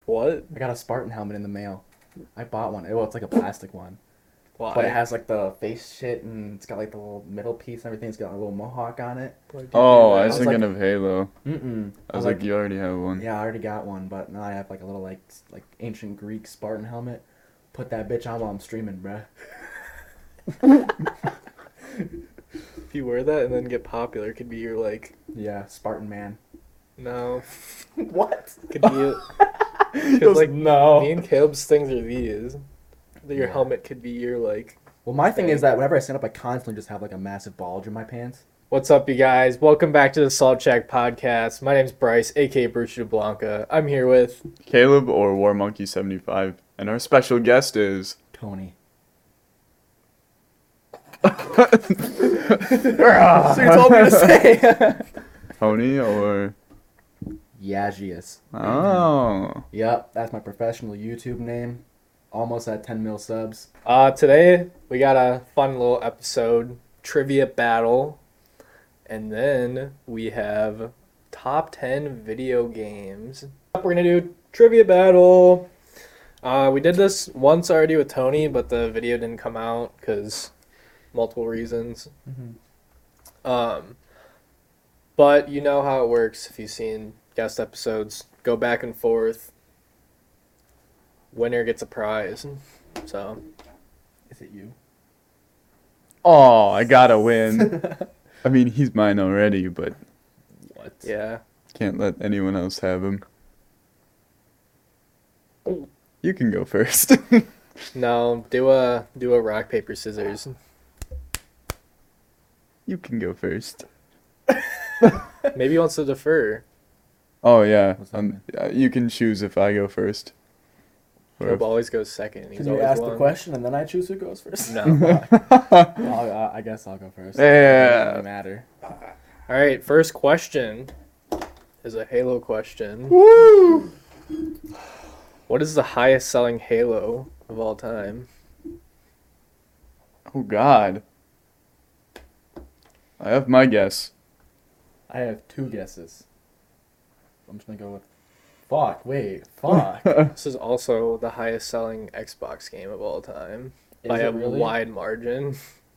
What? I got a Spartan helmet in the mail. I bought one. Well, it's like a plastic one. Why? But it has like the face shit and it's got like the little middle piece and everything. It's got a little mohawk on it. Why'd you do Oh, I that? was was thinking like- of Halo. I was like, you already have one. Yeah, I already got one, but now I have like a little like ancient Greek Spartan helmet. Put that bitch on while I'm streaming, bruh. If you wear that and then get popular, it could be your like. Yeah, Spartan man. No, What? could be it. He Because goes, like no. me and Caleb's things are these. Your Yeah. helmet could be your like. Well, my thing is that whenever I stand up, I constantly just have like a massive bulge in my pants. What's up, you guys? Welcome back to the Salt Shack Podcast. My name's Bryce, aka Bruce Blanca. I'm here with. Caleb or War Monkey 75, and our special guest is Tony. so So you told me to say. Tony or Yagius. oh, Yep, that's my professional YouTube name. Almost at 10 mil subs. Today we got a fun little episode, trivia battle, and then we have top 10 video games. We're gonna do trivia battle. We did this once already with Tony, but the video didn't come out because multiple reasons. But you know how it works if you've seen guest episodes. Go back and forth. Winner gets a prize. So. Is it you? oh, I gotta win. I mean, he's mine already, but What? Yeah. can't let anyone else have him. You can go first. No, do a rock paper scissors. You can go first. Maybe he wants to defer. Oh yeah, What's that you can choose if I go first. Or Caleb always goes second. He's Can you always ask won. the question and then I choose who goes first? No. I guess I'll go first. Yeah. It doesn't really matter. All right. First question is a Halo question. Woo! What is the highest selling Halo of all time? Oh God. I have my guess. I have two guesses. I'm just gonna go with. Fuck, wait, fuck. This is also the highest selling Xbox game of all time Is by it a really? wide margin.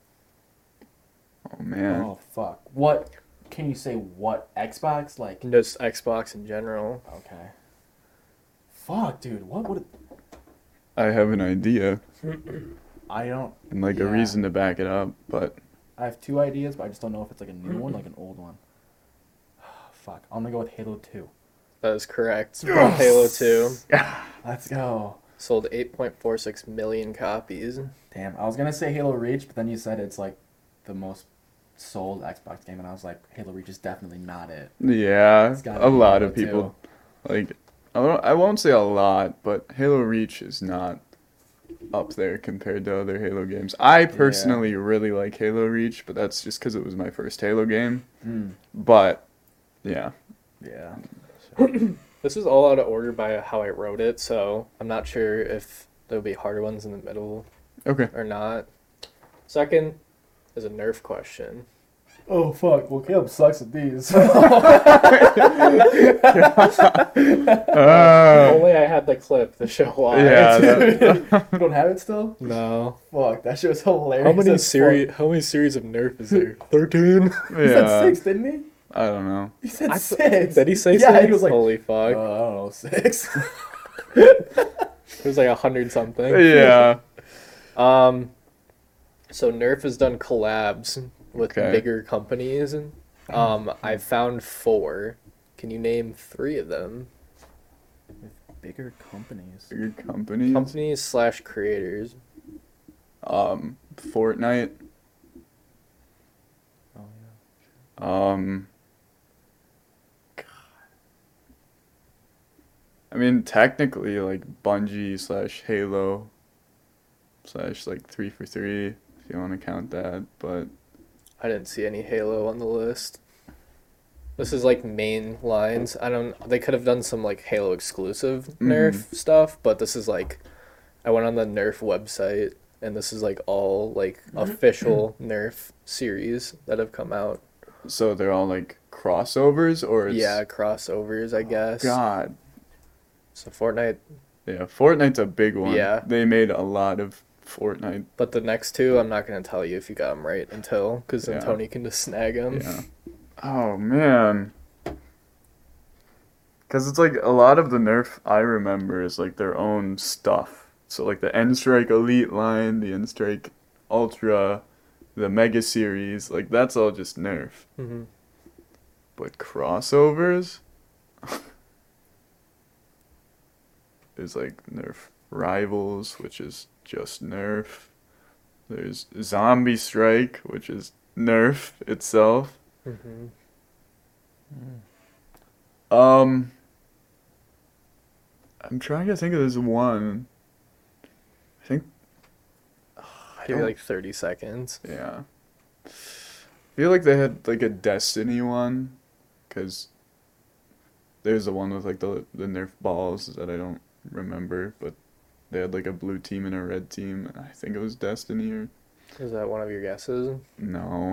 Oh man. Oh, fuck. What? Can you say what? Xbox? Like. Just Xbox in general. Okay. Fuck, dude. What would it. I have an idea I don't. and like a Yeah. reason to back it up, but I have two ideas, but I just don't know if it's like a new one, like an old one. Fuck. I'm gonna go with Halo 2. That is correct. Halo 2 Let's go. sold 8.46 million copies. Damn, I was gonna say Halo Reach, but then you said it's like the most sold Xbox game, and I was like, Halo Reach is definitely not it. yeah, It's gotta a be lot Halo of people 2. like. I won't say a lot, but Halo Reach is not up there compared to other Halo games. I personally really like Halo Reach, but that's just because it was my first Halo game. Mm. But yeah, Yeah. This is all out of order by how I wrote it, so I'm not sure if there'll be harder ones in the middle okay. or not. Second is a Nerf question. Oh fuck! Well, Caleb sucks at these. Only I had the clip to show why. Yeah. You don't have it still? No. Fuck, that shit was hilarious. How many as series of Nerf is there? 13? fuck. He said Yeah, 6, didn't he? I don't know. He said I 6. Did he say Yeah, 6? he was like, Holy I fuck. don't know, 6. It was like 100 something. Yeah. So Nerf has done collabs with Okay. bigger companies. I found 4. Can you name 3 of them? Bigger companies. Bigger companies. Companies / creators. Fortnite. Oh yeah. God. I mean, technically, like Bungie / Halo / like 343, if you want to count that. But I didn't see any Halo on the list. This is like main lines. They could have done some like Halo exclusive Nerf stuff, but this is like I went on the Nerf website and this is like all like official Nerf series that have come out. so they're all like crossovers, or it's, Yeah, crossovers, I guess. God. So Fortnite, Yeah, Fortnite's a big one. Yeah. They made a lot of Fortnite. but the next two, I'm not gonna tell you if you got them right until, because then Yeah. Tony can just snag them. Yeah. Oh man. Because it's like a lot of the Nerf I remember is like their own stuff. So like the N-Strike Elite line, the N-Strike Ultra, the Mega Series, like that's all just Nerf. Hmm. But crossovers is like Nerf Rivals, which is just Nerf. There's Zombie Strike, which is Nerf itself. Hmm. Um, I'm trying to think of this one. I think. I Give you don't- like 30 seconds. Yeah. I feel like they had like a Destiny one, because there's the one with like the Nerf balls that I don't remember, but they had like a blue team and a red team. I think it was Destiny or Is that one of your guesses? no.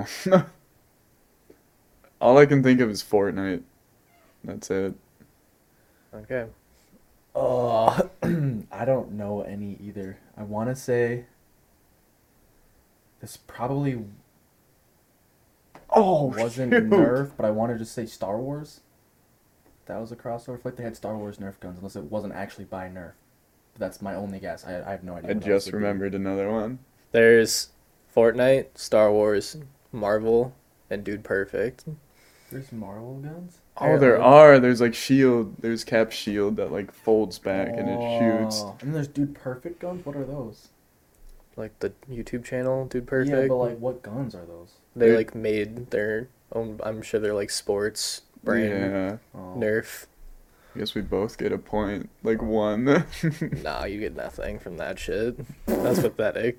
All I can think of is Fortnite. That's it. Okay. Oh, I don't know any either. I want to say this probably wasn't shoot. Nerf, but I want to just say Star Wars. That was a crossover. I feel like they had Star Wars Nerf guns, unless it wasn't actually by Nerf. But that's my only guess. I have no idea. I what else just would be. remembered another one. There's Fortnite, Star Wars, Marvel, and Dude Perfect. There's Marvel guns. Oh, there are. There's like shield. There's Cap shield that like folds back and it shoots. Oh, and then there's Dude Perfect guns. What are those? Like the YouTube channel, Dude Perfect. Yeah, but like, what guns are those? They Dude. like made their own. I'm sure they're like sports brand. Yeah. Oh. Nerf. I guess we both get a point. Like one. Nah, you get nothing from that shit. That's pathetic.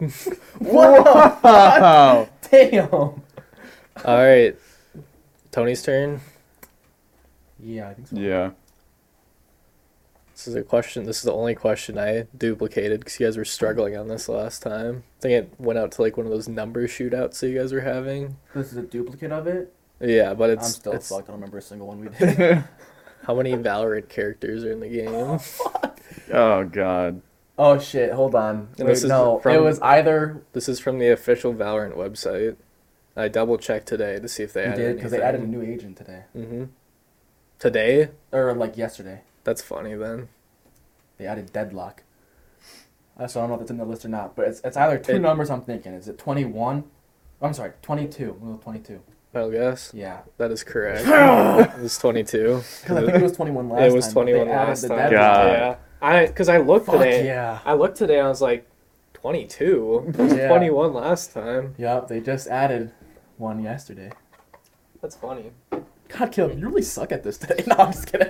Wow. Damn. All right, Tony's turn. Yeah, I think so. Yeah. This is a question. This is the only question I duplicated because you guys were struggling on this last time. I think it went out to like one of those number shootouts that you guys were having. This is a duplicate of it. Yeah, but I'm it's still it's fucked. I don't remember a single one we did. how many Valorant characters are in the game? Oh God. Oh shit! Hold on. And Wait, this is no, from- it was either This is from the official Valorant website. I double checked today to see if they we added did because they added a anything. new agent today, Today? or like yesterday. That's funny then. They added Deadlock. So I don't know if it's in the list or not, but it's either two It- numbers. I'm thinking. Is it 21? I'm sorry, 22. We'll go 22. I'll guess. Yeah. That is correct. It was 22. Because I think it was 21 last time. It was but 21 they added last the time. Deadlock. God. Yeah. Because I looked Fuck today. yeah. I looked today and I was like, 22? It was Yeah. 21 last time. Yup, they just added one yesterday. That's funny. God, Caleb, you really suck at this today. No, I'm just kidding.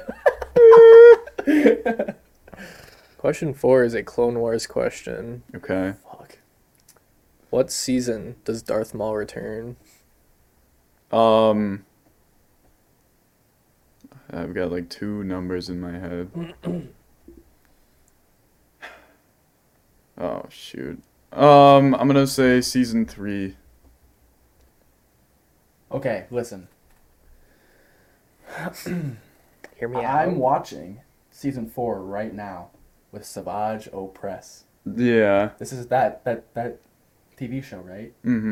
Question 4 is a Clone Wars question. Okay. Fuck. What season does Darth Maul return? I've got like two numbers in my head. Oh shoot. I'm gonna say season 3. Okay, listen. Hear me out. I'm watching season 4 right now with Savage Opress. Yeah. This is that TV show, right? Mm-hmm.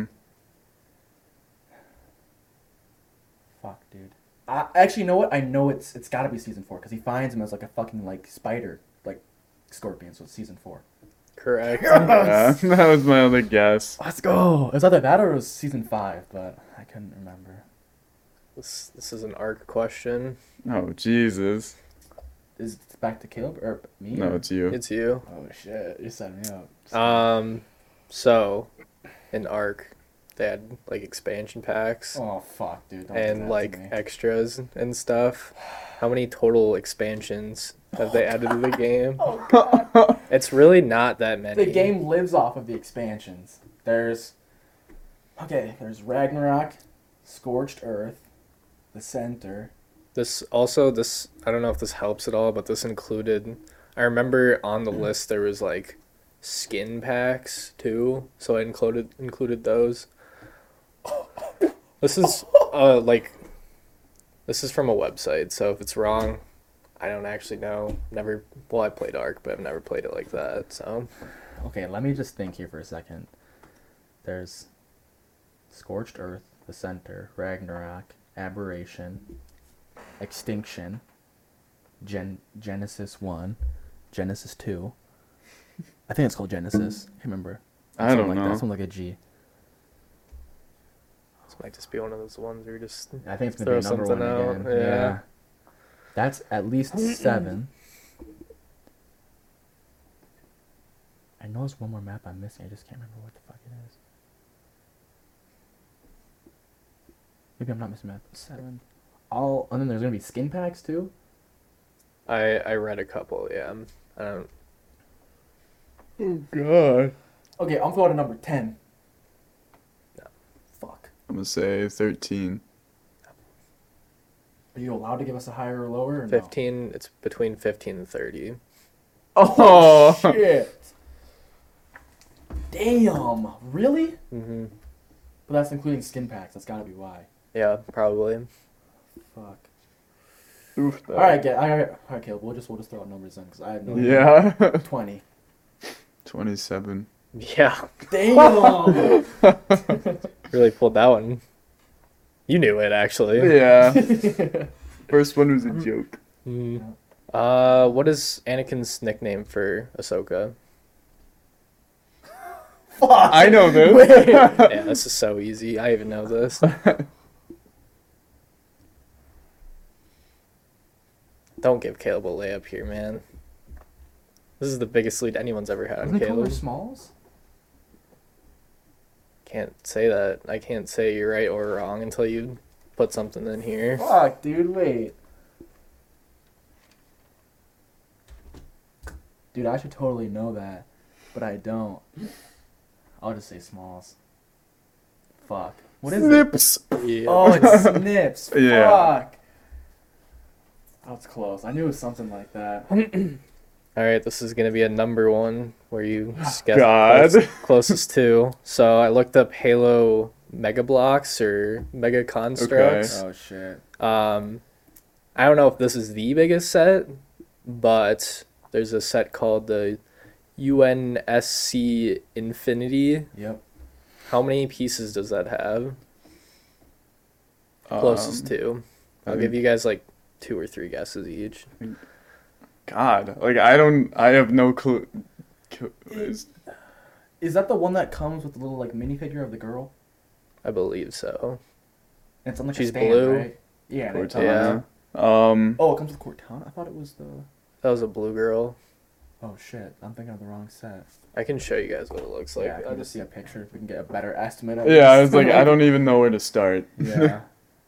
Fuck, dude. Actually, you know what? I know it's got to be season 4 because he finds him as like a fucking like spider, like scorpion. So it's season 4. Correct. Yeah, that was my other guess. Let's go. It was either that or it was season 5, but I couldn't remember. This is an ARC question. Oh Jesus. Is it back to Caleb or me? No, or- it's you. It's you. Oh shit! You set me up. So, in ARC, they had like expansion packs Oh fuck, dude! Don't do and that like to me. extras and stuff. How many total expansions have they added to the game? Oh god. It's really not that many. The game lives off of the expansions. There's Ragnarok, Scorched Earth, the Center. This I don't know if this helps at all, but this included. I remember on the list there was like skin packs too, so I included those. This is this is from a website, so if it's wrong, I don't actually know. Never. Well, I played Ark, but I've never played it like that. So Okay, let me just think here for a second. There's Scorched Earth, The Center, Ragnarok, Aberration, Extinction, Genesis 1, Genesis 2. I think it's called Genesis. I can't remember. I Something don't like know. That. Something like a G. this might just be one of those ones where you just I think it's going to be throw a number something one out. again. Yeah. That's at least 7. I know there's one more map I'm missing. I just can't remember what the fuck it is. Maybe I'm not missing map 7. And then there's going to be skin packs too. I read a couple. Yeah. I don't. Oh god. Okay, I'm going to number 10. No. Fuck. I'm gonna say 13. Are you allowed to give us a higher or lower? Or 15. It's between 15 and 30. No? Oh Shit. Damn. Really? Mm-hmm. But that's including skin packs. That's got to be why. Yeah, probably. Fuck. Oof, All right, Caleb. We'll just throw out numbers then, because I have no idea. Yeah. 20. 27. Yeah. Damn. Really pulled that one. You knew it actually. Yeah. First one was a joke. Mm. What is Anakin's nickname for Ahsoka? Fuck. I know this. Wait. Yeah, this is so easy. I even know this. Don't give Caleb a layup here, man. This is the biggest lead anyone's ever had on Doesn't he call her Caleb. Smalls? Can't say that. I can't say you're right or wrong until you put something in here. Fuck, dude, wait. Dude, I should totally know that, but I don't. I'll just say Smalls. Fuck. What is it? Snips. Yeah. Oh, it's Snips. Yeah. Fuck. That was close. I knew it was something like that. All right, this is gonna be a number one where you guess God. closest to. So I looked up Halo Mega Blocks or Mega Constructs. Oh, shit. I don't know if this is the biggest set, but there's a set called the UNSC Infinity. Yep. How many pieces does that have? Closest to. I'll give you guys like 2 or 3 guesses each. God, like I have no clue. Is that the one that comes with the little like minifigure of the girl? I believe so. And it's on like She's a stand, blue. right? Yeah. and it- Cortana. Oh, it comes with Cortana? I thought it was the... That was a blue girl. Oh, shit. I'm thinking of the wrong set. I can show you guys what it looks like. Yeah, I can just see a picture if we can get a better estimate of Yeah, I this. was like, I don't even know where to start. Yeah.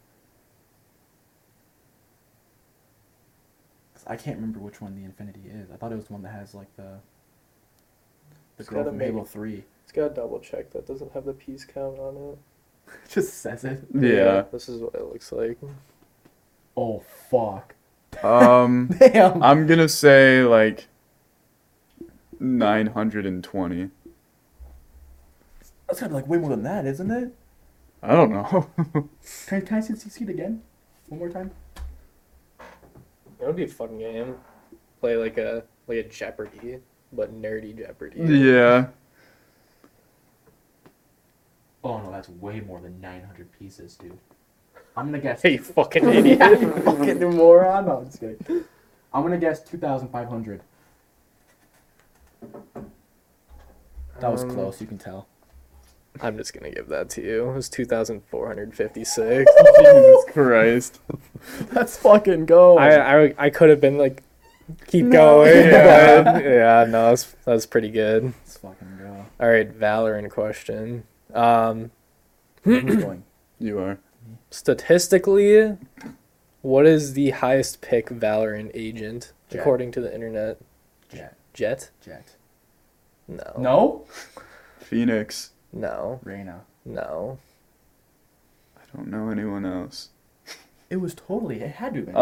'Cause I can't remember which one the Infinity is. I thought it was the one that has like the It's girl gotta from make- Halo 3. It's got to double check that doesn't have the piece count on it. It just says it. Yeah. This is what it looks like. Oh, fuck. Damn. I'm gonna say like 920. That's gotta be like way more than that, isn't it? I don't know. Can I see it again? One more time? It would be a fun game. Play like a Jeopardy, but nerdy Jeopardy. Yeah. Oh no, that's way more than 900 pieces, dude. I'm gonna guess. Hey, you fucking idiot. You fucking moron. No, I'm just kidding. I'm gonna guess 2,500. That was close, you can tell. I'm just gonna give that to you. It was 2,456. Jesus Christ. Let's fucking go. I could have been like, keep No. going. Yeah. But yeah, no, that's pretty good. Let's fucking go. All right, Valorant question. Who's going? You are. Statistically, what is the highest pick Valorant agent Jet. according to the internet? Jet. Jet? Jet. No. No? Phoenix. No. Reyna. No. I don't know anyone else. It was totally. It had to have been.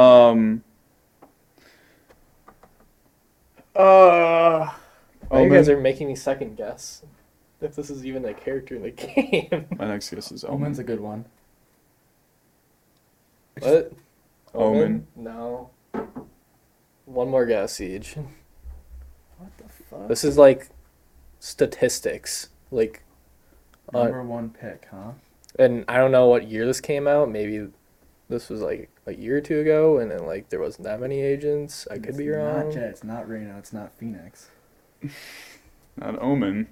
Oh, you guys Omen. are making me second guess if this is even a character in the game. My next guess is Omen's Omen. a good one. What? Omen. No. One more guess each. What the fuck? This is like statistics. Like, Number one pick, huh? and I don't know what year this came out. Maybe this was like a year or two ago, and then like there wasn't that many agents. I could be It's wrong. Not Jet. It's not Reyna. It's not Phoenix. Not Omen.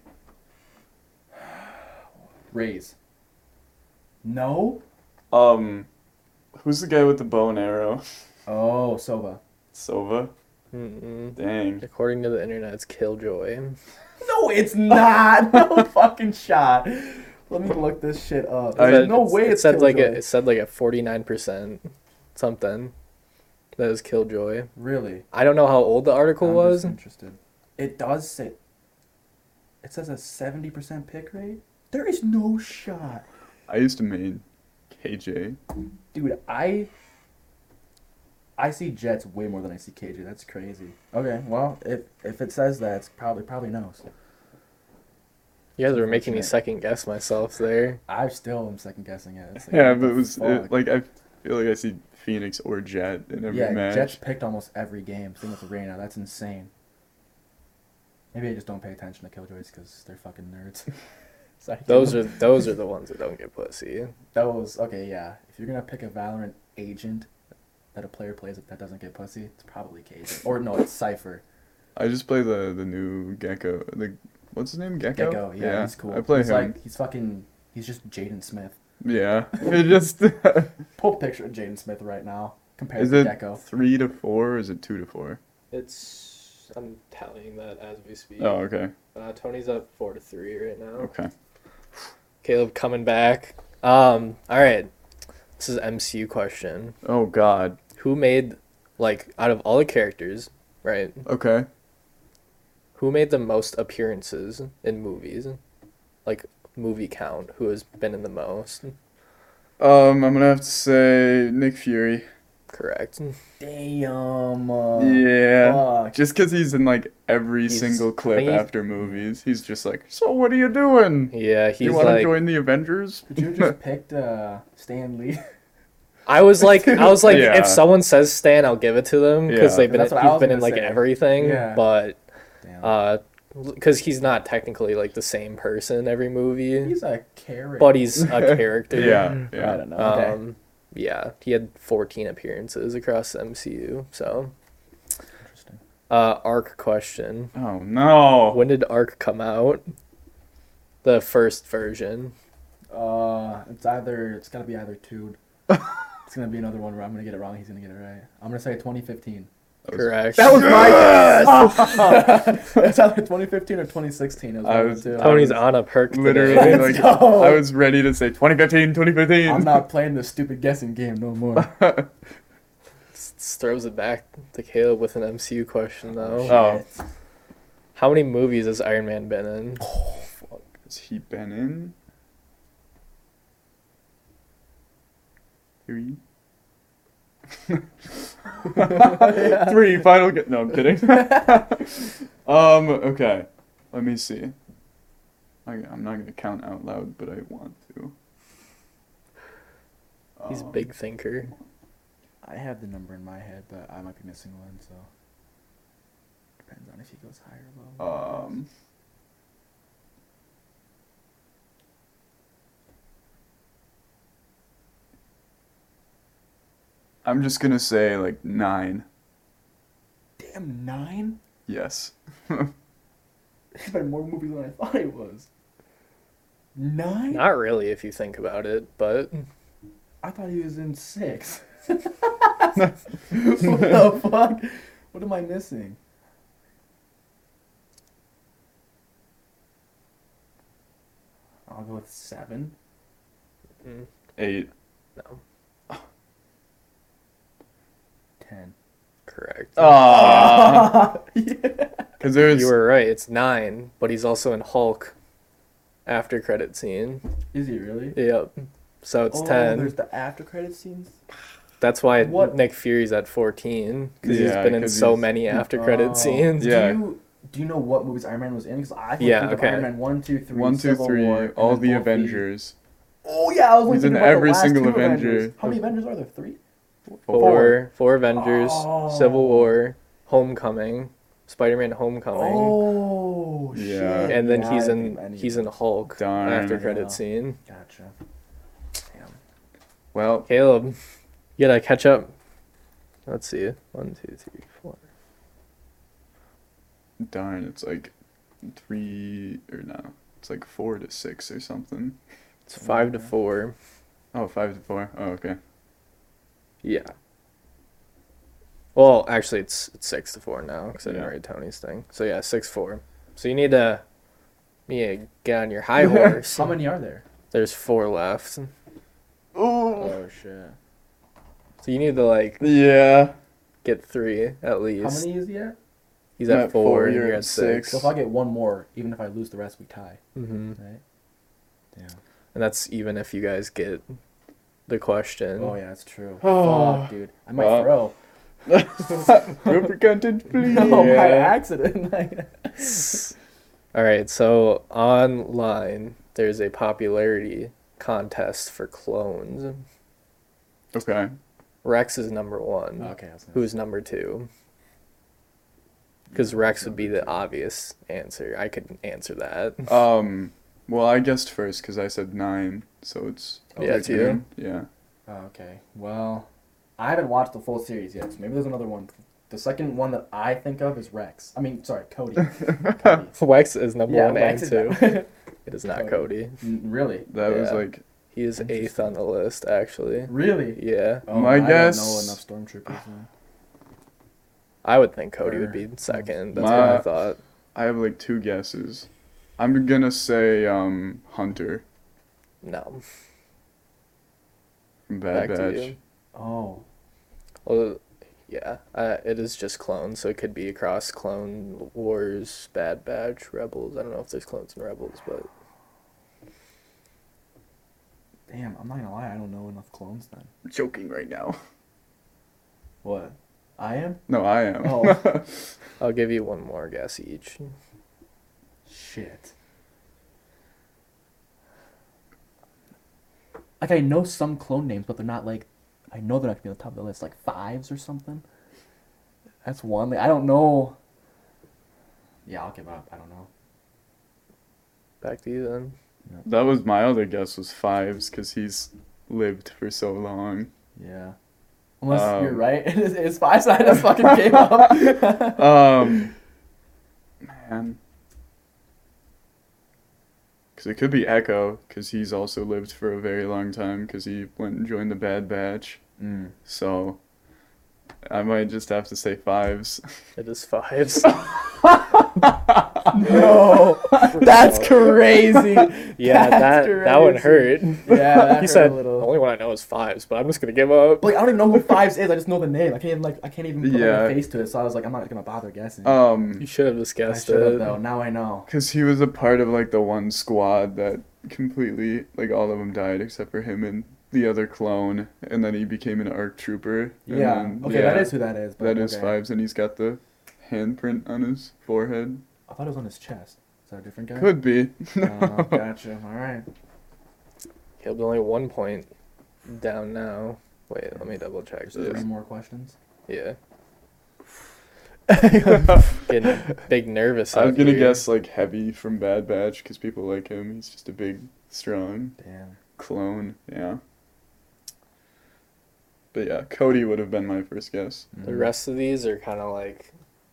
Rays. No. Who's the guy with the bow and arrow? Oh, Sova. Sova. Mm-mm. Dang. According to the internet, it's Killjoy. No, it's not. No fucking shot. Let me look this shit up. There's no way It it's said like Killjoy. it said like a 49% something. That is Killjoy. Really? I don't know how old the article I'm was. just interested. It does say. It says a 70% pick rate. There is no shot, I used to main KJ. dude. I see Jets way more than I see KJ. That's crazy. Okay, well, if it says that, it's probably knows. You guys were making me Unfortunate. second guess myself there. I still am second guessing it. It's like, Yeah, what but the it was fuck? like I feel like I see Phoenix or Jet in every Yeah, match. Jets picked almost every game. Same with Reyna. That's insane. Maybe I just don't pay attention to Killjoys because they're fucking nerds. Sorry, Those Caleb. are those are the ones that don't get pussy. Those okay. Yeah, if you're gonna pick a Valorant agent that a player plays that doesn't get pussy, it's probably KJ. Or no, it's Cypher. I just play the new Gecko. What's his name? Gecko. Gecko. Yeah, he's cool. I play he's him. He's just Jaden Smith. Yeah. It just Pull a picture of Jaden Smith right now. Compared is to it Gecko. 3 to 4 or is it 2 to 4? I'm tallying that as we speak. Oh, okay. Tony's up 4-3 right now. Okay. Caleb coming back. All right. This is MCU question. Oh God. Who made like out of all the characters, right? Okay. Who made the most appearances in movies? Like movie count. Who has been in the most? I'm gonna have to say Nick Fury. Correct. Damn. Yeah. Fuck. Just because he's in like every He's- single I clip think he's- after movies, he's just like, so what are you doing? Yeah, he's You want to like. join the Avengers? Could you have just picked Stan Lee? I was like, Yeah. if someone says Stan, I'll give it to them because Yeah. he's That's what I was been in gonna like say. everything. Yeah. But Damn. because he's not technically like the same person in every movie, He's a character. but he's a character. Yeah. I Yeah. don't know. Okay. Yeah, he had 14 appearances across the MCU. So, Interesting. Arc question: Oh no. when did Arc come out? The first version. It's gotta be either two. It's gonna be another one where I'm gonna get it wrong. He's gonna get it right. I'm gonna say 2015. Correct. That was my guess. It's either 2015 or 2016. It was I one of was- the two. Tony's on a perk. Literally, Today. Let's like, go. I was ready to say 2015, 2015. I'm not playing this stupid guessing game no more. Just throws it back to Caleb with an MCU question though. Oh. Shit. How many movies has Iron Man been in? Has he been in? 3? 3 final no, I'm kidding. Okay. Let me see. I'm not gonna count out loud, but I want to. He's a big thinker. I have the number in my head, but I might be missing one, so depends on if he goes higher or lower. I'm just gonna say like 9. Damn, 9? Yes. He's been in more movies than I thought he was. 9? Not really, if you think about it, but I thought he was in 6. What the fuck? What am I missing? I'll go with 7. 8. no, 10. correct. Ah. Yeah. Because there's You were right. It's 9, but he's also in Hulk. After credit scene. Is he really? Yep. So it's Oh, 10. there's the after credit scenes. That's why What? Nick Fury's at 14 because he's Yeah, been in 'cause so he's- many after credit Oh. scenes. Yeah. Do you know what movies Iron Man was in? Because I can Yeah, think okay. of Iron Man 1, 2, 3, 1, 2, Civil 3, War, and all then the both Avengers. Oh yeah, I was only He's in thinking about the every last single two Avenger. Avengers. How many Avengers are there? 3? Four Avengers, Oh. Civil War, Homecoming, Spider-Man Homecoming, Oh Yeah. shit! and then Yeah, he's I in think I he's knew. in Hulk Darn. after credit Yeah. scene. Gotcha. Damn. Well, Caleb, you gotta catch up. Let's see. 1, 2, 3, 4. darn, it's like 3 or no, it's like 4 to 6 or something. It's 5 to 4. Oh, 5 to 4. Oh, okay. Yeah. Well, actually, it's 6 to 4 now because I didn't Yeah. write Tony's thing. So yeah, 6-4. So you need to get on your high horse. How many are there? There's 4 left. Oh shit! So you need to like Yeah. get 3 at How least. many is he at? He's I'm at at 4. four, And you're you're at at 6. So if I get one more, even if I lose the rest, we tie, Mm-hmm. right? Damn. And that's even if you guys get the question. Oh yeah, that's true. Oh. Fuck, dude. I might Well. throw. Rubber content, please. No, by Yeah. accident. All right, so online there's a popularity contest for clones. Okay. Rex is number 1. Okay. I was gonna Who's number 2? Because Rex would be the obvious answer. I could answer that. Well, I guessed first because I said 9, so it's. Yeah, it's you. Yeah. Oh, okay. Well, I haven't watched the full series yet, so maybe there's another one. The second one that I think of is Rex. I mean, sorry, Cody. Cody. Rex is number 1 and Rex 2. is It is not Cody. Really? That was Yeah. like. He is 8th on the list, actually. Really? Yeah. Oh, My I guess- don't know enough stormtroopers. Man. I would think Cody would be 2nd. That's what My- I thought. I have like 2 guesses. I'm gonna say Hunter No. from Bad Back to Batch. you. Oh. Well, yeah. It is just clones, so it could be across Clone Wars, Bad Batch, Rebels. I don't know if there's clones in Rebels, but Damn, I'm not gonna lie, I don't know enough clones then. I'm joking right now. What? I am? No, I am. Oh. I'll give you one more guess each. Shit. Like, I know some clone names, but they're not like. I know they're not gonna be on the top of the list. Like Fives or something. That's one. Like, I don't know. Yeah, I'll give up. I don't know. Back to you then. That was my other guess was 5s because he's lived for so long. Yeah. Unless you're Um, right. It's Fives. I just fucking gave up. Man. Because it could be Echo, because he's also lived for a very long time, because he went and joined the Bad Batch. Mm. So, I might just have to say 5s. It is 5s. No, that's crazy. Yeah, That's that one hurt. Yeah, that He hurt said, a the little. only one I know is 5s, but I'm just going to give up. But like, I don't even know who Fives is. I just know the name. I can't even put Yeah. my face to it. So I was like, I'm not gonna bother guessing. You should have just I guessed should have it. though. Now I know. Because he was a part of, like, the one squad that completely, like, all of them died except for him and the other clone. And then he became an ARC trooper. And Yeah. then- Okay, that is who that is. But That is okay. 5s, and he's got the handprint on his forehead. I thought it was on his chest. Is that a different guy? Could be. Oh, gotcha. All right. Caleb's only 1 point down now. Wait, let me double check. Yeah. Three more questions. Yeah. Getting big nervous. I was out gonna here. guess like Heavy from Bad Batch because people like him. He's just a big, strong Damn. clone. Yeah. But yeah, Cody would have been my first guess. The rest of these are kind of like.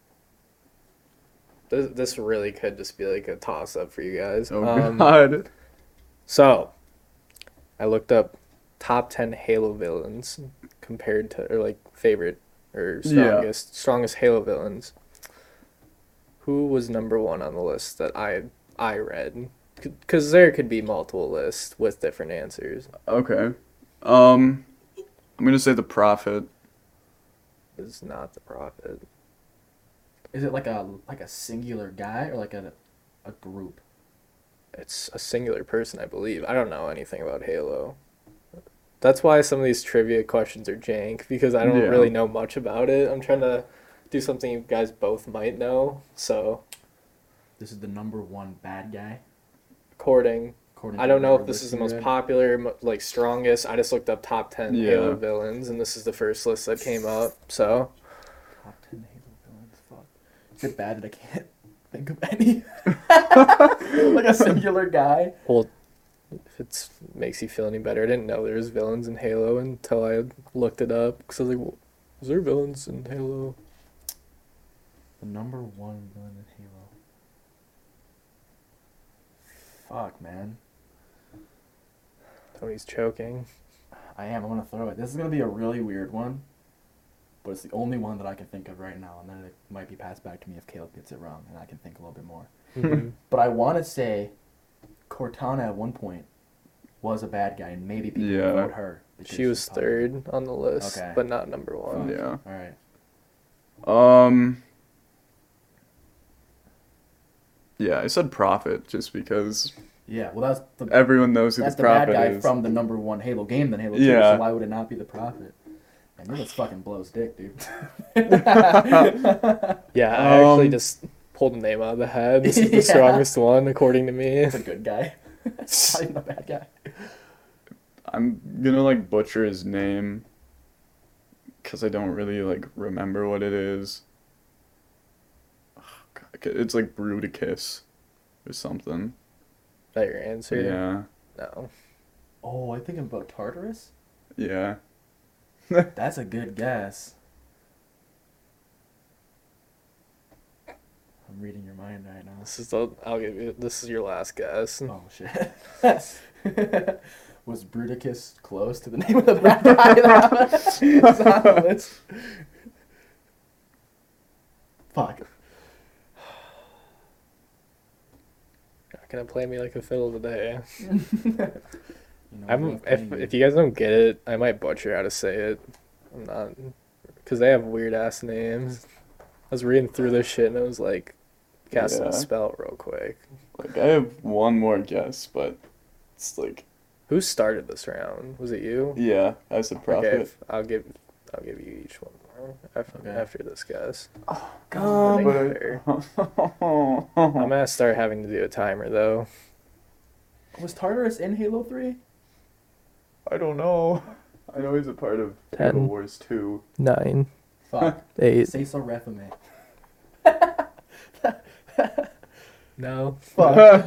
This really could just be like a toss up for you guys. Oh God. So, I looked up top 10 Halo villains compared to, or like favorite or Yeah. strongest Halo villains. Who was number 1 on the list that I read? Because there could be multiple lists with different answers. Okay. I'm gonna say the Prophet. It's not the Prophet. Is it like a singular guy or like a group? It's a singular person, I believe. I don't know anything about Halo. That's why some of these trivia questions are jank, because I don't Yeah. really know much about it. I'm trying to do something you guys both might know. So, This is the number 1 bad guy. according, According I to don't know whatever if this list is the you most read. popular, like strongest. I just looked up top 10 Yeah. Halo villains, and this is the first list that came up. So, Top 10 Halo villains. Is it bad that I can't think of any? Like a singular guy. Well, if it makes you feel any better, I didn't know there was villains in Halo until I looked it up. Because I was like, well, is there villains in Halo? The number one villain in Halo. Fuck, man. Tony's choking. I am. I'm gonna throw it. This is gonna be a really weird one, but it's the only one that I can think of right now, and then it might be passed back to me if Caleb gets it wrong, and I can think a little bit more. Mhm. But I want to say Cortana at one point was a bad guy, and maybe people Yeah. vote her. because She was she's popular. third on the list, Okay. but not number one. Fuck. Yeah. All right. Yeah, I said Prophet just because Yeah. Well, that's the everyone knows who that's the the bad Prophet guy is. from the number one Halo game, then Halo 2. Yeah. So why would it not be the Prophet? And this fucking blows dick, dude. Yeah, I actually Um, just pulled the name out of the head. This is the Yeah. strongest one, according to me. It's a good guy. It's not even a bad guy. I'm gonna like butcher his name because I don't really like remember what it is. Oh, God, it's like Bruticus or something. Is that your answer? Yeah, No. Oh, I think about Tartarus. yeah. That's a good guess. I'm reading your mind right now. I'll give you. This is your last guess. Oh shit. Was Bruticus close to the name of the bad guy that is on the list? Fuck. Not gonna play me like a fiddle today. You know, I'm love playing if you guys don't get it, I might butcher how to say it. I'm not, because they have weird ass names. I was reading through this shit and I was like, casting Yeah. a spell real quick. Like I have one more guess, but it's like Who started this round? Was it you? yeah, I said Prophet. Okay, I'll give you each one more Okay. after this guess. God. Fair. I'm gonna start having to do a timer though. Was Tartarus in Halo 3? I don't know. I know he's a part of 10. Halo Wars 2. 9, Fuck. 8. Say so Refame. No. Fuck.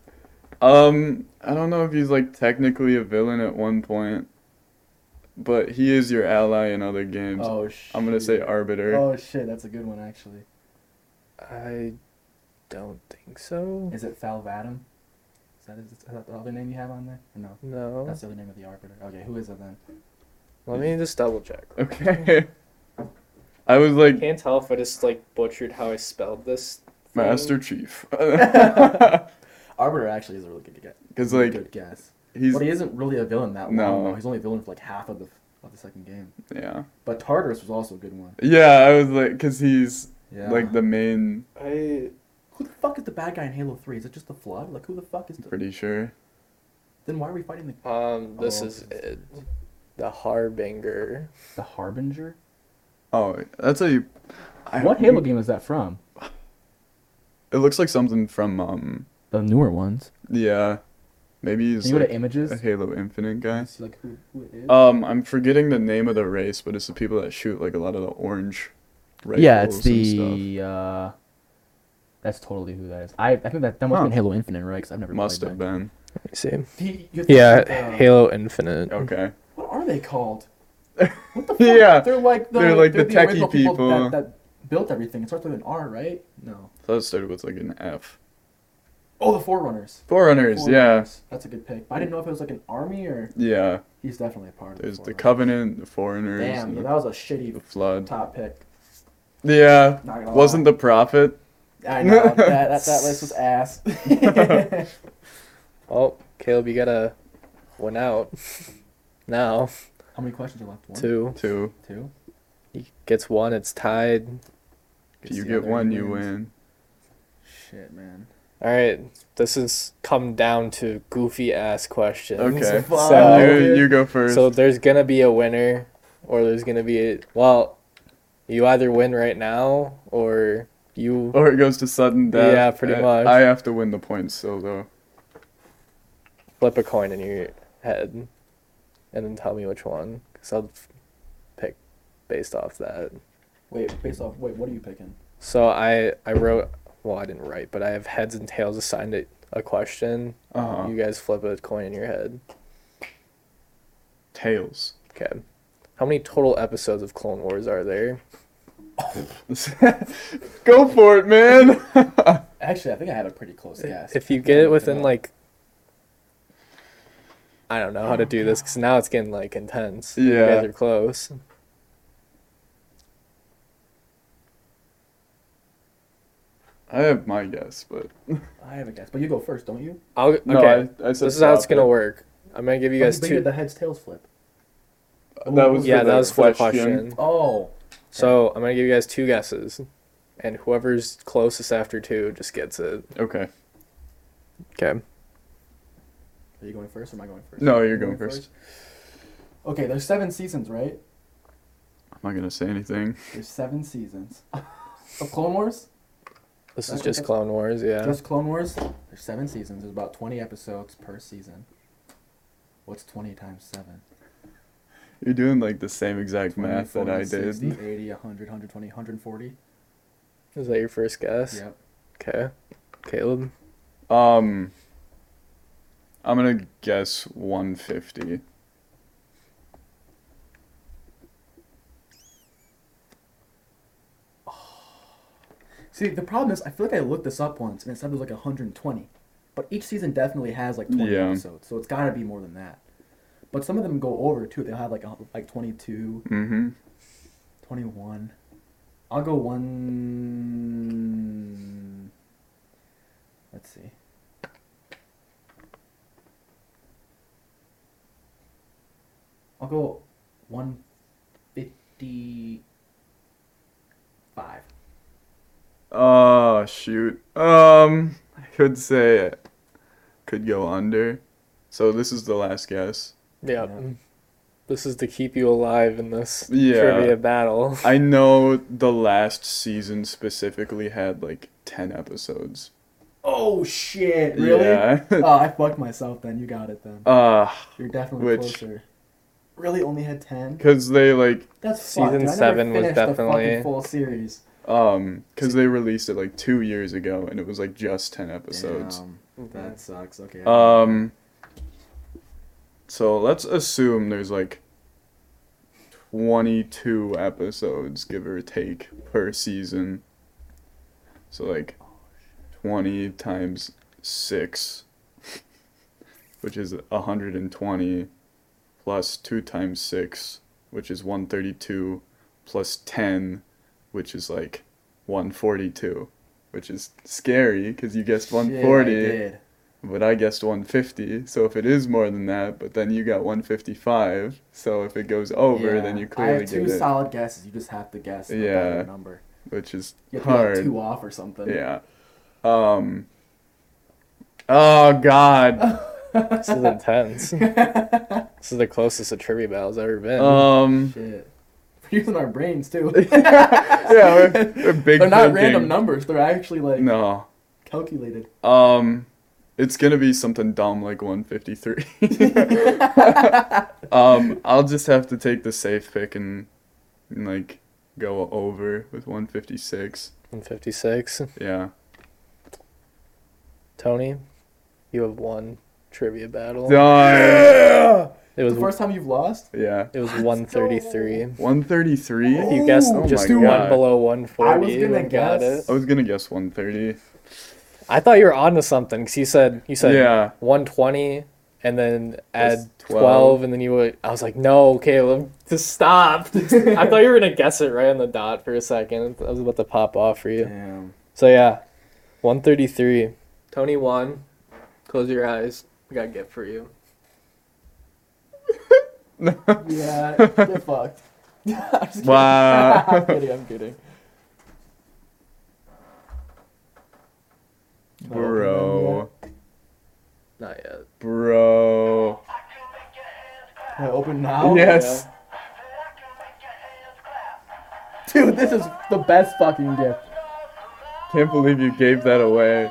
I don't know if he's like technically a villain at one point, but he is your ally in other games. Oh shit. I'm gonna say Arbiter. Oh shit, that's a good one actually. I don't think so. Is it Falvadum? Is that the other name you have on there? Or no? No. That's the other name of the Arbiter. Okay, who is it then? Let me just double check. Okay. I was like Can't tell if I just like butchered how I spelled this. thing. Master Chief. Arbiter actually is a really good guess. Because like Good guess. he's But he isn't really a villain that No. long though. He's only a villain for like half of the second game. yeah. But Tartarus was also a good one. Yeah, I was like, because he's Yeah. like the main. Who the fuck is the bad guy in Halo 3? Is it just the Flood? Like who the fuck is the Pretty sure. Then why are we fighting the This Oh. is it. The Harbinger. The Harbinger? Oh, that's a. What Halo game is that from? It looks like something from The newer ones. yeah, maybe he's Can you go like to images? a Halo Infinite guy. See like who it is? I'm forgetting the name of the race, but it's the people that shoot like a lot of the orange rifles Yeah, it's and stuff. the that's totally who that is. I think that must have been Halo Infinite, right? Because I've never Must played have that. been. Let me see. You have to Yeah, like, Halo Infinite. Okay. What are they called? What the fuck? Yeah, They're like the techie original people. that built everything. It starts with an R, right? No. I thought it started with like an F. Oh, the Forerunners. Forerunners, yeah. Forerunners. That's a good pick. But I didn't know if it was like an army or Yeah. he's definitely a part of There's the the Forerunners. Covenant, the Foreigners, Damn, and yeah, that was a shitty the Flood. top pick. Yeah. Not gonna Wasn't lie. the Prophet. I know that list was ass. Oh, Caleb, you gotta win out. Now, How many questions are left? One? 2. 2. Two? He gets 1, it's tied. If you the get other one, you wins. win. Shit, man. Alright, this has come down to goofy ass questions. Okay. Fuck. So- you go first. So there's gonna be a winner, or there's gonna be you either win right now, or you. Or it goes to sudden death. Yeah, pretty much. I have to win the points still, though. Flip a coin in your head, and then tell me which one, because I'll pick based off that. Wait, what are you picking? So I wrote, well, I didn't write, but I have heads and tails assigned to a question. Uh-huh. You guys flip a coin in your head. Tails. Okay. How many total episodes of Clone Wars are there? Go for it, man. Actually, I think I have a pretty close guess. If you get it within like, I don't know how to do this because now it's getting like intense. You Yeah. guys are close. I have my guess, but I have a guess, but you go first, don't you? Okay. no, I said This is how it's stop gonna it. work. I'm gonna give you guys But you did two. the heads tails flip. That was Yeah, for that the was for the question. Oh, So I'm gonna give you guys two guesses, and whoever's closest after two just gets it. Okay. Okay. are you going first or am I going first? No, you're going first. Okay, there's 7 seasons, right? I'm not gonna say anything. There's 7 seasons of Clone Wars. This is Okay, just that's- Clone Wars, yeah. Just Clone Wars. There's 7 seasons. There's about 20 episodes per season. What's 20 times 7? You're doing like the same exact 20, math that 40, I did. 60, 80, 100, 120, 140. Is that your first guess? Yep. Okay. Caleb. I'm gonna guess 150. See, the problem is, I feel like I looked this up once and it said there's like 120. But each season definitely has like 20 Yeah. episodes, so it's gotta be more than that. But some of them go over too. They'll have like 22, Mm-hmm. 21. I'll go one. Let's see. I'll go 155. Oh shoot. I could say it. Could go under. So this is the last guess. Yeah. Yeah. This is to keep you alive in this Yeah. trivia battle. I know the last season specifically had like 10 episodes. Oh shit! Really? Yeah. Oh, I fucked myself. Then you got it. Then you're definitely which- closer. Really, only had 10. Cause they like That's Season fucked. I never 7 was finished the definitely- fucking full series. cause they released it like 2 years ago and it was like just 10 episodes. Damn, that sucks. Okay. So let's assume there's like 22 episodes, give or take, per season. So like 20 times 6, which is 120, plus 2 times 6, which is 132, plus 10, which is like 142, which is scary because you guessed 140. Yeah, I did. But I guessed 150, so if it is more than that, but then you got 155, so if it goes over, Yeah, then you I clearly have 2 get it, solid guesses. You just have to guess the Yeah. better number. which is You have to be like hard. 2 off or something. Yeah. Oh God. This is intense. This is the closest a trivia battle's ever been. Shit. We're using our brains too. Yeah, we're big. They're not thinking. random numbers. They're actually like No. calculated. It's gonna be something dumb like 153. I'll just have to take the safe pick and like go over with 156. 156. Yeah. Tony, you have won trivia battle. Done. It was The first time you've lost? Yeah. it was 133. 133. If you guessed Oh just my one God. below 140, I was gonna you got guess- it. I was gonna guess 130. I thought you were on to something because you said Yeah. 120 and then add Plus 12. 12 and then you would. I was like, no, Caleb, just stop. I thought you were gonna guess it right on the dot for a second. I was about to pop off for you. Damn. So yeah, 133. Tony won. Close your eyes. We got a gift for you. Yeah, you're fucked. I'm just kidding. Wow. I'm kidding, I'm kidding. Bro. Not yet. Bro. Can I open now? Yes. Dude, this is the best fucking gift. Can't believe you gave that away.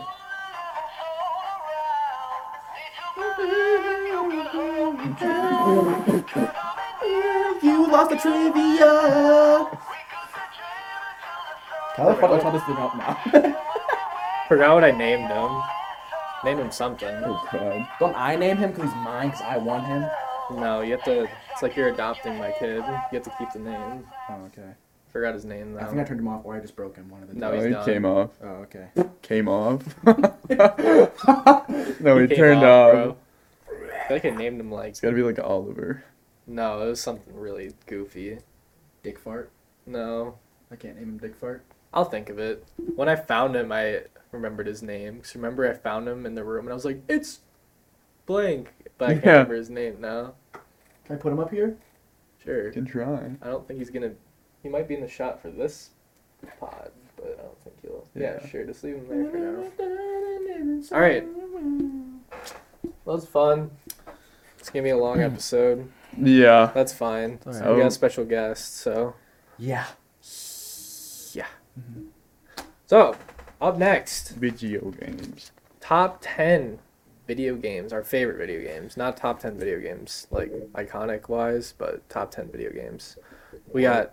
You lost the trivia. How the fuck do I try this thing up now? Forgot what I named him. Named him something. Oh god. Don't I name him because he's mine because I won him? No, you have to. It's like you're adopting my kid. You have to keep the name. Oh, okay. Forgot his name though. I think I turned him off or I just broke him. One of the No, two. he's he done. came off. Oh, okay. Came off. No, he came turned off, off. bro. I feel like I named him like. It's gotta be like Oliver. No, it was something really goofy. Dick Fart. No, I can't name him Dick Fart. I'll think of it. When I found him, I remembered his name. 'Cause remember, I found him in the room and I was like, "It's blank," but I can't Yeah. remember his name now. Can I put him up here? Sure. You can try. I don't think he's gonna. He might be in the shot for this pod, but I don't think he'll. Yeah, Yeah. sure. Just leave him there for now. All right. That was fun. It's gonna be a long episode. Yeah. That's fine. All So right. we got a special guest, so Yeah. yeah. So up next, Video games. top 10 video games. Our favorite video games, not top 10 video games like iconic wise, but top 10 video games. We got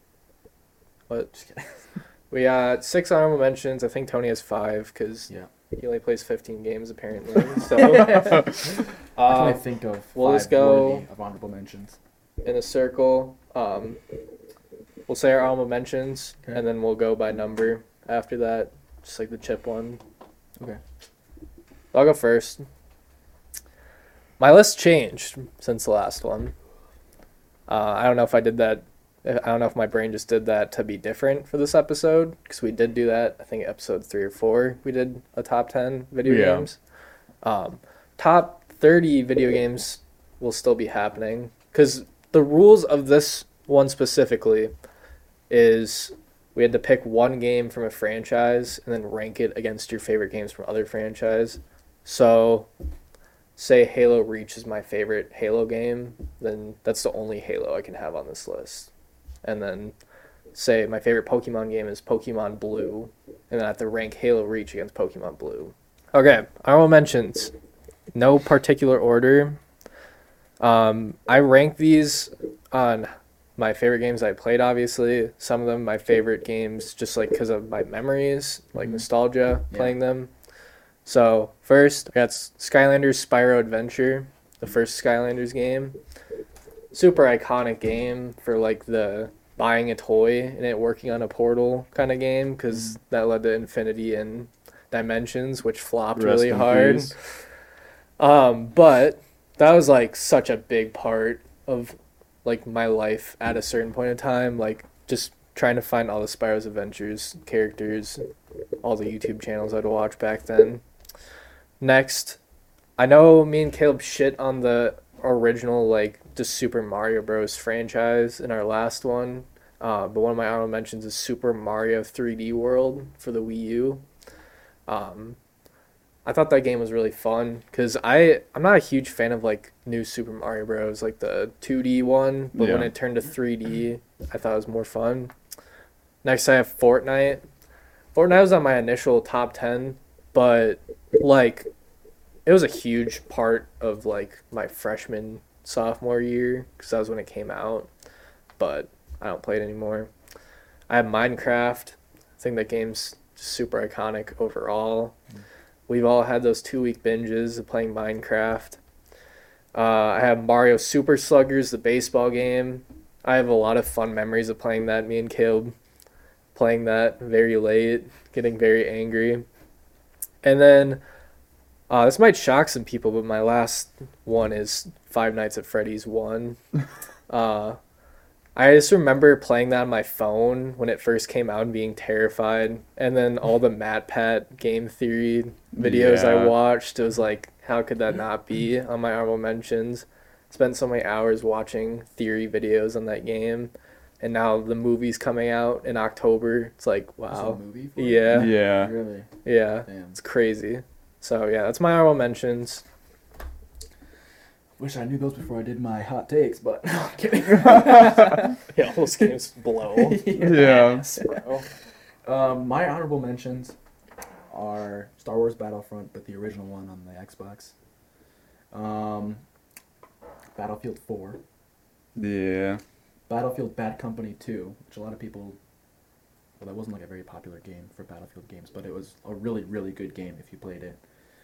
what? Just kidding. We got 6 honorable mentions. I think Tony has 5 because Yeah. he only plays 15 games apparently. So How can I think of we'll five just go- worthy of honorable mentions? in a circle, we'll say our honorable mentions, Okay. and then we'll go by number after that, just like the chip one. Okay. I'll go first. My list changed since the last one. I don't know if I did that. I don't know if my brain just did that to be different for this episode, because we did do that. I think episode 3 or 4, we did a top 10 video Yeah. games. Top 30 video games will still be happening, because the rules of this one specifically is we had to pick one game from a franchise and then rank it against your favorite games from other franchise. So say Halo Reach is my favorite Halo game, then that's the only Halo I can have on this list. And then say my favorite Pokemon game is Pokemon Blue, and then I have to rank Halo Reach against Pokemon Blue. Okay, honorable mentions. No particular order. I rank these on my favorite games I played, obviously. Some of them my favorite games just like because of my memories, like nostalgia, Yeah. playing them. So first, I got Skylanders Spyro Adventure, the first Skylanders game. Super iconic game for like the buying a toy and it working on a portal kind of game, because that led to Infinity and Dimensions, which flopped Rest really in hard. peace. But that was like such a big part of like my life at a certain point in time, like just trying to find all the Spyro's Adventures characters, all the YouTube channels I'd watch back then. Next, I know me and Caleb shit on the original like just Super Mario Bros. Franchise in our last one, but one of my honorable mentions is Super Mario 3D World for the Wii U. I thought that game was really fun because I'm not a huge fan of like new Super Mario Bros. Like the 2D one, but when Yeah. it turned to 3D, I thought it was more fun. Next, I have Fortnite. Fortnite was on my initial top 10, but like it was a huge part of like my freshman sophomore year because that was when it came out, but I don't play it anymore. I have Minecraft. I think that game's super iconic overall. We've all had those 2-week binges of playing Minecraft. I have Mario Super Sluggers, the baseball game. I have a lot of fun memories of playing that. Me and Caleb playing that very late, getting very angry. And then, this might shock some people, but my last one is Five Nights at Freddy's 1. I just remember playing that on my phone when it first came out and being terrified. And then all the MatPat game theory videos I Yeah. watched, it was like, how could that not be on my honorable mentions? Spent so many hours watching theory videos on that game. And now the movie's coming out in October. It's like, Is there a wow. movie for it? Yeah. Yeah. Really? Yeah. Damn. It's crazy. So, yeah, that's my honorable mentions. Wish I knew those before I did my hot takes, but no, I'm kidding. Yeah, those games blow. Yeah. My honorable mentions are Star Wars Battlefront, but the original one on the Xbox. Battlefield 4. Yeah. Battlefield Bad Company 2, which a lot of people Well, that wasn't like a very popular game for Battlefield games, but it was a really, really good game if you played it.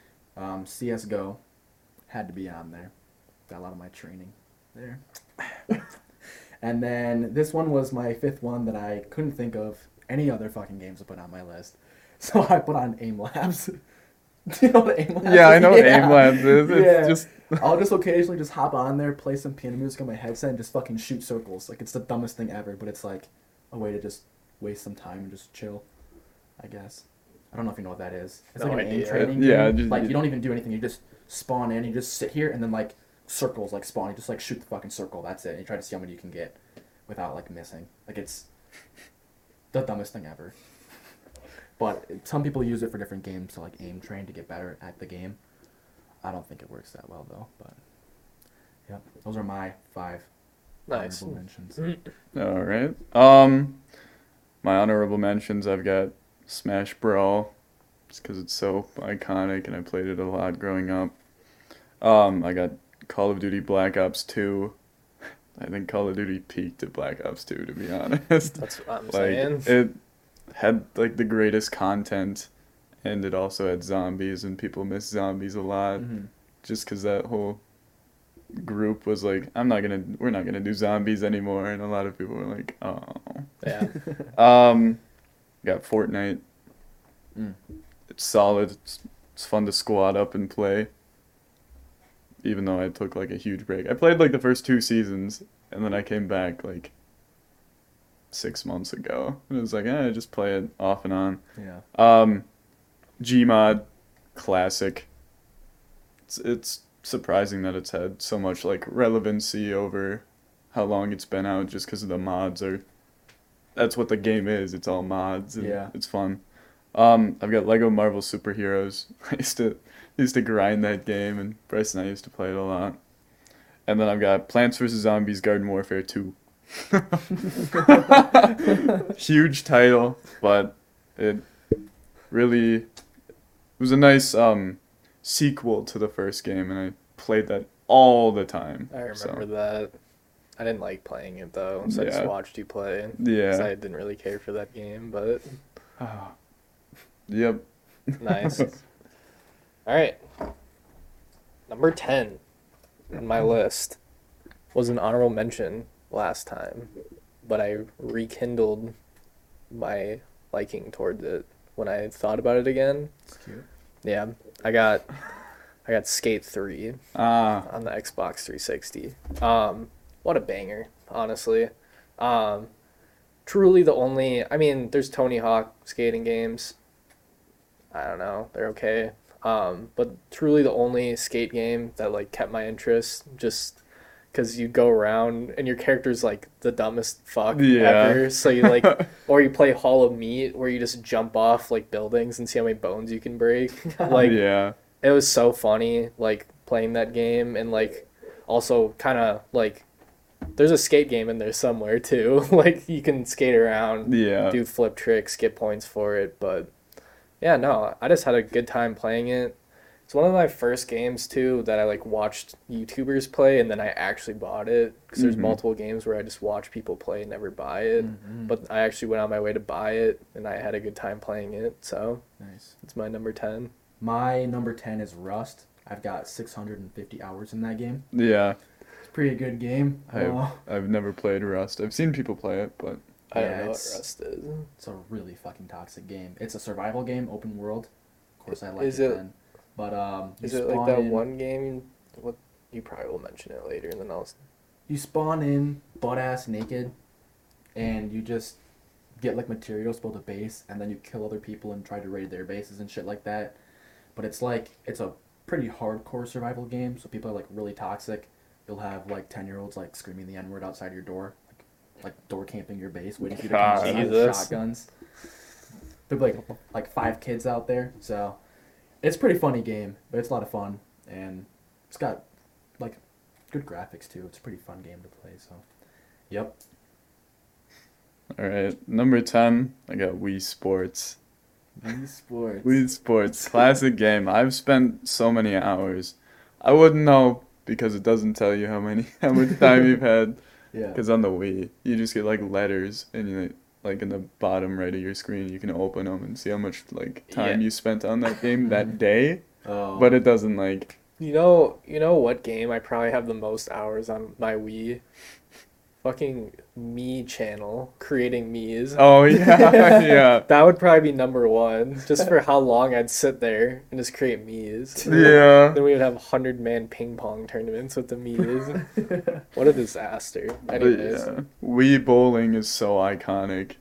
CS:GO had to be on there. Got a lot of my training there. And then this one was my fifth one that I couldn't think of any other fucking games to put on my list. So I put on Aim Labs. Do you know what Aim Labs is? Yeah, I know what Aim Labs is. It's just I'll just occasionally just hop on there, play some piano music on my headset, and just fucking shoot circles. Like, it's the dumbest thing ever, but it's like a way to just waste some time and just chill, I guess. I don't know if you know what that is. It's No like an aim idea. training Yeah, game. just- Like, you don't even do anything. You just spawn in, you just sit here, and then, like, circles, like, spawn. You just, like, shoot the fucking circle. That's it. And you try to see how many you can get without, like, missing. Like, it's the dumbest thing ever. But some people use it for different games to, like, aim train to get better at the game. I don't think it works that well, though, but... Yep, those are my 5 Nice. honorable mentions. all right. My honorable mentions, I've got Smash Brawl, just because it's so iconic and I played it a lot growing up. I got Call of Duty Black Ops 2. I think Call of Duty peaked at Black Ops 2, to be honest. That's what I'm Like, saying. it had like the greatest content, and it also had zombies, and people miss zombies a lot, Mhm. just because that whole group was like, we're not gonna do zombies anymore, and a lot of people were like, oh. Yeah. Got Fortnite. Mm. It's solid. It's fun to squad up and play. Even though I took like a huge break. I played like the first 2 seasons, and then I came back like 6 months ago. And it was like, just play it off and on. Yeah. Gmod, classic. It's surprising that it's had so much like relevancy over how long it's been out, just because of the mods are. That's what the game is. It's all mods. And Yeah. It's fun. I've got Lego Marvel Superheroes. I used to grind that game, and Bryce and I used to play it a lot. And then I've got Plants vs Zombies Garden Warfare 2. Huge title, but it really was a nice sequel to the first game, and I played that all the time. I remember so, that. I didn't like playing it though, so I just Yeah. watched you play. 'Cause Yeah. I didn't really care for that game, but Yep. nice. All right. Number 10 on my list was an honorable mention last time, but I rekindled my liking towards it when I thought about it again. It's cute. Yeah, I got Skate 3 Ah. on the Xbox 360. What a banger, honestly. Truly the only, I mean, there's Tony Hawk skating games. I don't know, they're okay. But truly the only skate game that like kept my interest, just because you go around and your character's like the dumbest fuck Yeah. ever. So you like, or you play Hall of Meat where you just jump off like buildings and see how many bones you can break. Like, Yeah. it was so funny, like, playing that game, and, like, also kind of, like, there's a skate game in there somewhere, too. Like, you can skate around, Yeah. do flip tricks, get points for it, but, yeah, no, I just had a good time playing it. It's one of my first games, too, that I, like, watched YouTubers play, and then I actually bought it, because there's Mhm. multiple games where I just watch people play and never buy it, Mhm. but I actually went on my way to buy it, and I had a good time playing it, so Nice. it's my number 10. My number 10 is Rust. I've got 650 hours in that game. Yeah. It's a pretty good game. I've never played Rust. I've seen people play it, but I Yeah, don't know what it's- Rust is. It's a really fucking toxic game. It's a survival game, open world. Of course, I like Is it it- then. But you Is it like spawn that in- one game? What you probably will mention it later, and then I'll. You spawn in butt ass naked, and you just get like materials to build a base, and then you kill other people and try to raid their bases and shit like that. But it's a pretty hardcore survival game, so people are like really toxic. You'll have like 10-year-olds like screaming the N-word outside your door, like door camping your base, waiting for you to come God. inside with Jesus. shotguns. There'll be like 5 kids out there, so it's a pretty funny game, but it's a lot of fun, and it's got like good graphics too. It's a pretty fun game to play. So, yep. all right. Number 10, I got Wii Sports. Wii Sports. Wii Sports, classic game. I've spent so many hours. I wouldn't know because it doesn't tell you how much time you've had. Yeah. Because on the Wii, you just get like letters, and like in the bottom right of your screen, you can open them and see how much like time Yeah. you spent on that game that day. Oh. But it doesn't like. You know what game I probably have the most hours on my Wii? Fucking Me channel, creating Miis. Oh yeah, yeah, That would probably be number one, just for how long I'd sit there and just create Miis. yeah. Then we would have 100-man ping pong tournaments with the Miis. What a disaster. But Anyways, yeah, Wii bowling is so iconic.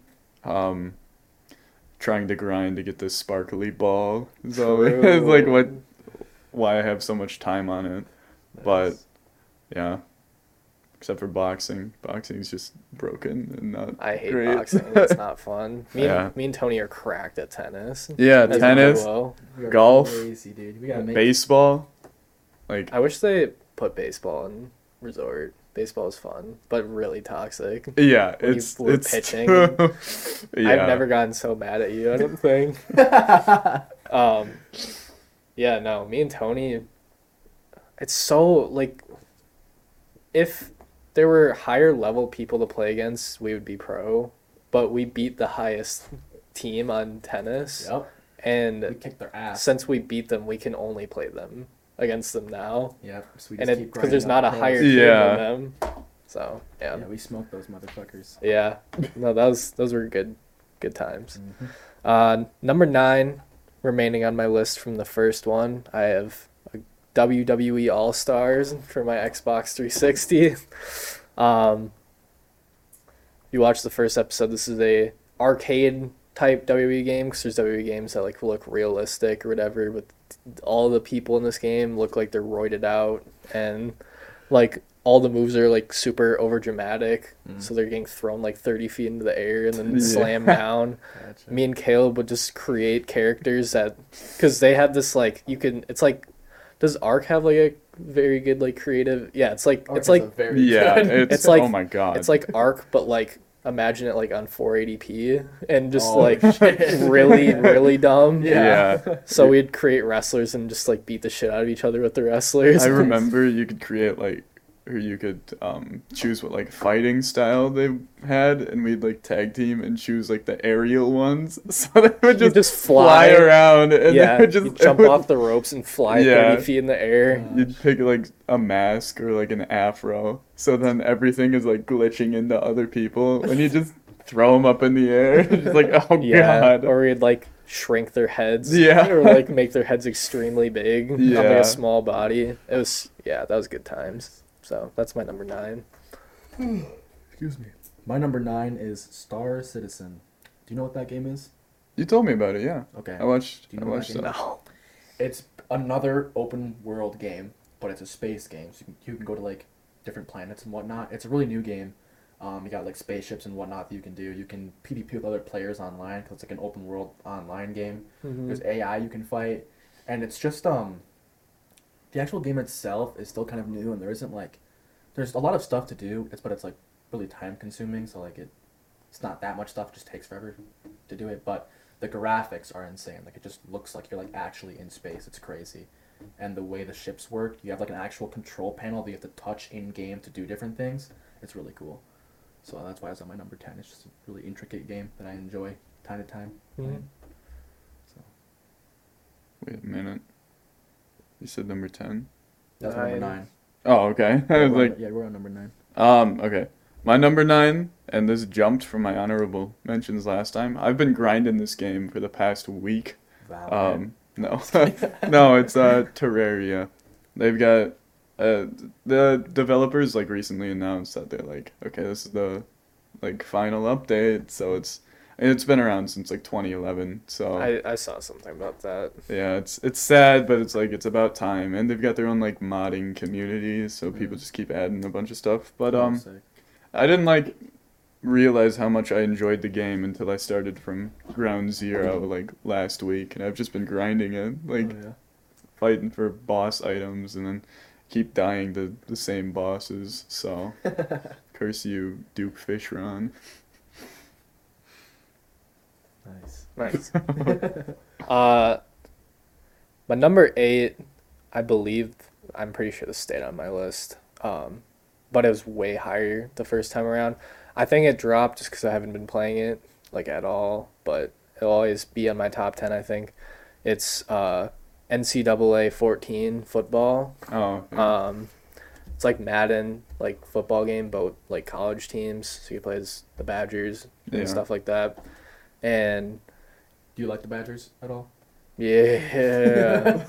Trying to grind to get this sparkly ball is always like why I have so much time on it. But yeah, except for boxing. Boxing is just broken and not I hate great. boxing. It's not fun. Yeah. Me and Tony are cracked at tennis. Yeah, As a tennis, duo. We are golf, crazy, dude. We gotta make baseball. Like I wish they put baseball in resort. Baseball is fun, but really toxic. yeah, When you it's were it's pitching. yeah. I've never gotten so mad at you, I don't think. Yeah, no, me and Tony, it's so like if there were higher level people to play against, we would be pro, but we beat the highest team on tennis, Yep. We and kicked their ass. since we beat them, we can only play them against them now, Yep. So we and just it keep because there's grinding not a up the higher pros. team Yeah. than them. So Yeah, we smoked those motherfuckers. yeah, no, those were good times. Mhm. Number 9, remaining on my list from the first one, I have a WWE All Stars for my Xbox 360. You watched the first episode. This is a arcade type WWE game because there's WWE games that like look realistic or whatever, but all the people in this game look like they're roided out and like all the moves are like super over dramatic, so they're getting thrown like 30 feet into the air and then Yeah. slam down. Gotcha. Me and Caleb would just create characters that, because they have this like it's like, does Ark have like a very good like creative? Yeah, it's like Ark it's is like a very Yeah, good- it's like- oh my god. it's like Ark, but like imagine it like on 480p and just Oh, like shit. really dumb. yeah. So we'd create wrestlers and just like beat the shit out of each other with the wrestlers. I remember you could create like, or you could choose what like fighting style they had, and we'd like tag team and choose like the aerial ones, so they would You'd just just fly fly. around, and Yeah, they would just you'd jump off the ropes and fly Yeah. 30 feet in the air. You'd pick like a mask or like an afro, so then everything is like glitching into other people when you just throw them up in the air. It's just like oh Yeah, god. or we'd like shrink their heads. Yeah. Or like make their heads extremely big on like Yeah. a small body. It was, yeah, that was good times. So that's my number 9. Excuse me. My number 9 is Star Citizen. Do you know what that game is? You told me about it, yeah. Okay. I watched. Do you I know watched that game? that. No. It's another open world game, but it's a space game. So you can go to like different planets and whatnot. It's a really new game. You got like spaceships and whatnot that you can do. You can PvP with other players online because it's like an open world online game. Mhm. There's AI you can fight, and it's just the actual game itself is still kind of new, and there isn't like there's a lot of stuff to do. But it's like really time consuming. So like it's not that much stuff. It just takes forever to do it, but the graphics are insane. Like it just looks like you're like actually in space. It's crazy. And the way the ships work, you have like an actual control panel that you have to touch in game to do different things. It's really cool. So that's why it's on my number 10. It's just a really intricate game that I enjoy time to time. Mhm. So Wait a minute. You said number 10? that's my number 9. 9. Oh, okay. I was like, Yeah, we're on number 9. okay. My number 9, and this jumped from my honorable mentions last time. I've been grinding this game for the past week. Valorant. No. No, it's Terraria. They've got the developers like recently announced that they're like, okay, this is the like final update. So it's been around since like 2011. So I saw something about that. yeah, it's sad, but it's like it's about time. And they've got their own like modding communities, so people just keep adding a bunch of stuff. But Sick. I didn't like realize how much I enjoyed the game until I started from ground zero like last week, and I've just been grinding it, like Oh, yeah. fighting for boss items, and then keep dying to the same bosses. So curse you, Duke Fishron. Nice. Nice. My number 8, I believe, I'm pretty sure this stayed on my list, but it was way higher the first time around. I think it dropped just because I haven't been playing it, like at all, but it'll always be on my top 10, I think. It's NCAA 14 football. Oh, yeah. It's like Madden, like football game, but like college teams. So you play as the Badgers and Yeah. stuff like that. And Do you like the Badgers at all? yeah,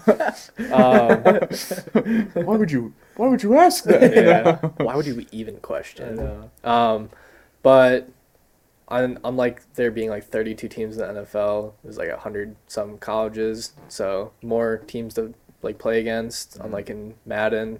Why would you ask that? yeah. Why would you even question? But unlike there being like 32 teams in the NFL, there's like 100 some colleges, so more teams to like play against. Unlike in Madden,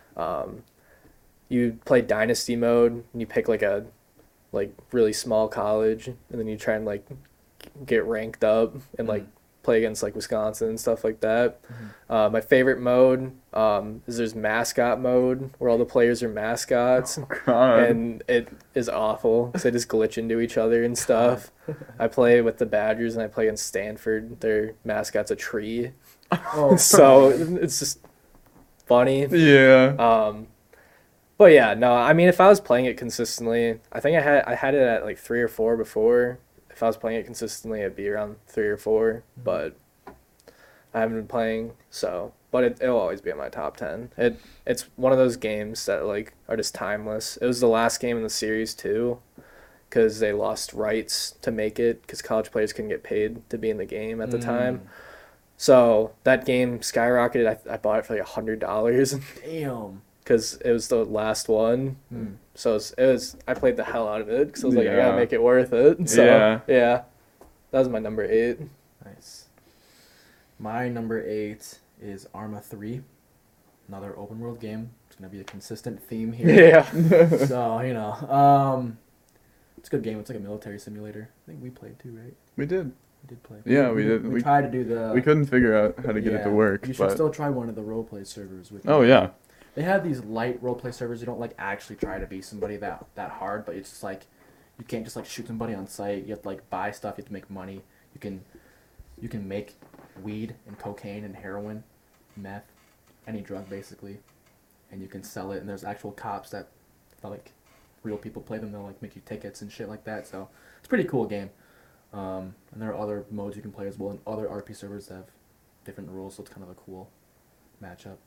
you play dynasty mode and you pick like a like really small college, and then you try and like get ranked up and like play against like Wisconsin and stuff like that. My favorite mode is there's mascot mode where all the players are mascots. God. And it is awful because they just glitch into each other and stuff. I play with the Badgers and I play against Stanford. Their mascot's a tree. Oh, So it's just funny. Yeah. But yeah, no, I mean, if I was playing it consistently, I think I had it at like 3 or 4 before. If I was playing it consistently, it'd be around 3 or 4, but I haven't been playing, so. But it'll always be in my top 10. It's one of those games that like are just timeless. It was the last game in the series too, because they lost rights to make it because college players couldn't get paid to be in the game at the time. So that game skyrocketed. I bought it for like $100 Damn. because it was the last one. So it was I played the hell out of it because I was like, I Yeah. gotta make it worth it. So Yeah. that was my number 8. Nice. My number 8 is Arma 3. Another open world game. It's gonna be a consistent theme here. Yeah. So, it's a good game. It's like a military simulator. I think we played too, right? We did. We did play. Yeah, we did. We tried to do the... We couldn't figure out how to get it to work. You should but... still try one of the roleplay servers with me. Oh yeah. They have these light roleplay servers. You don't like actually try to be somebody that hard, but it's just like you can't just like shoot somebody on sight. You have to like buy stuff. You have to make money. You can make weed and cocaine and heroin, meth, any drug basically, and you can sell it. And there's actual cops that like real people play them. They'll like make you tickets and shit like that. So it's a pretty cool game. And there are other modes you can play as well, and other RP servers that have different rules. So it's kind of a cool matchup.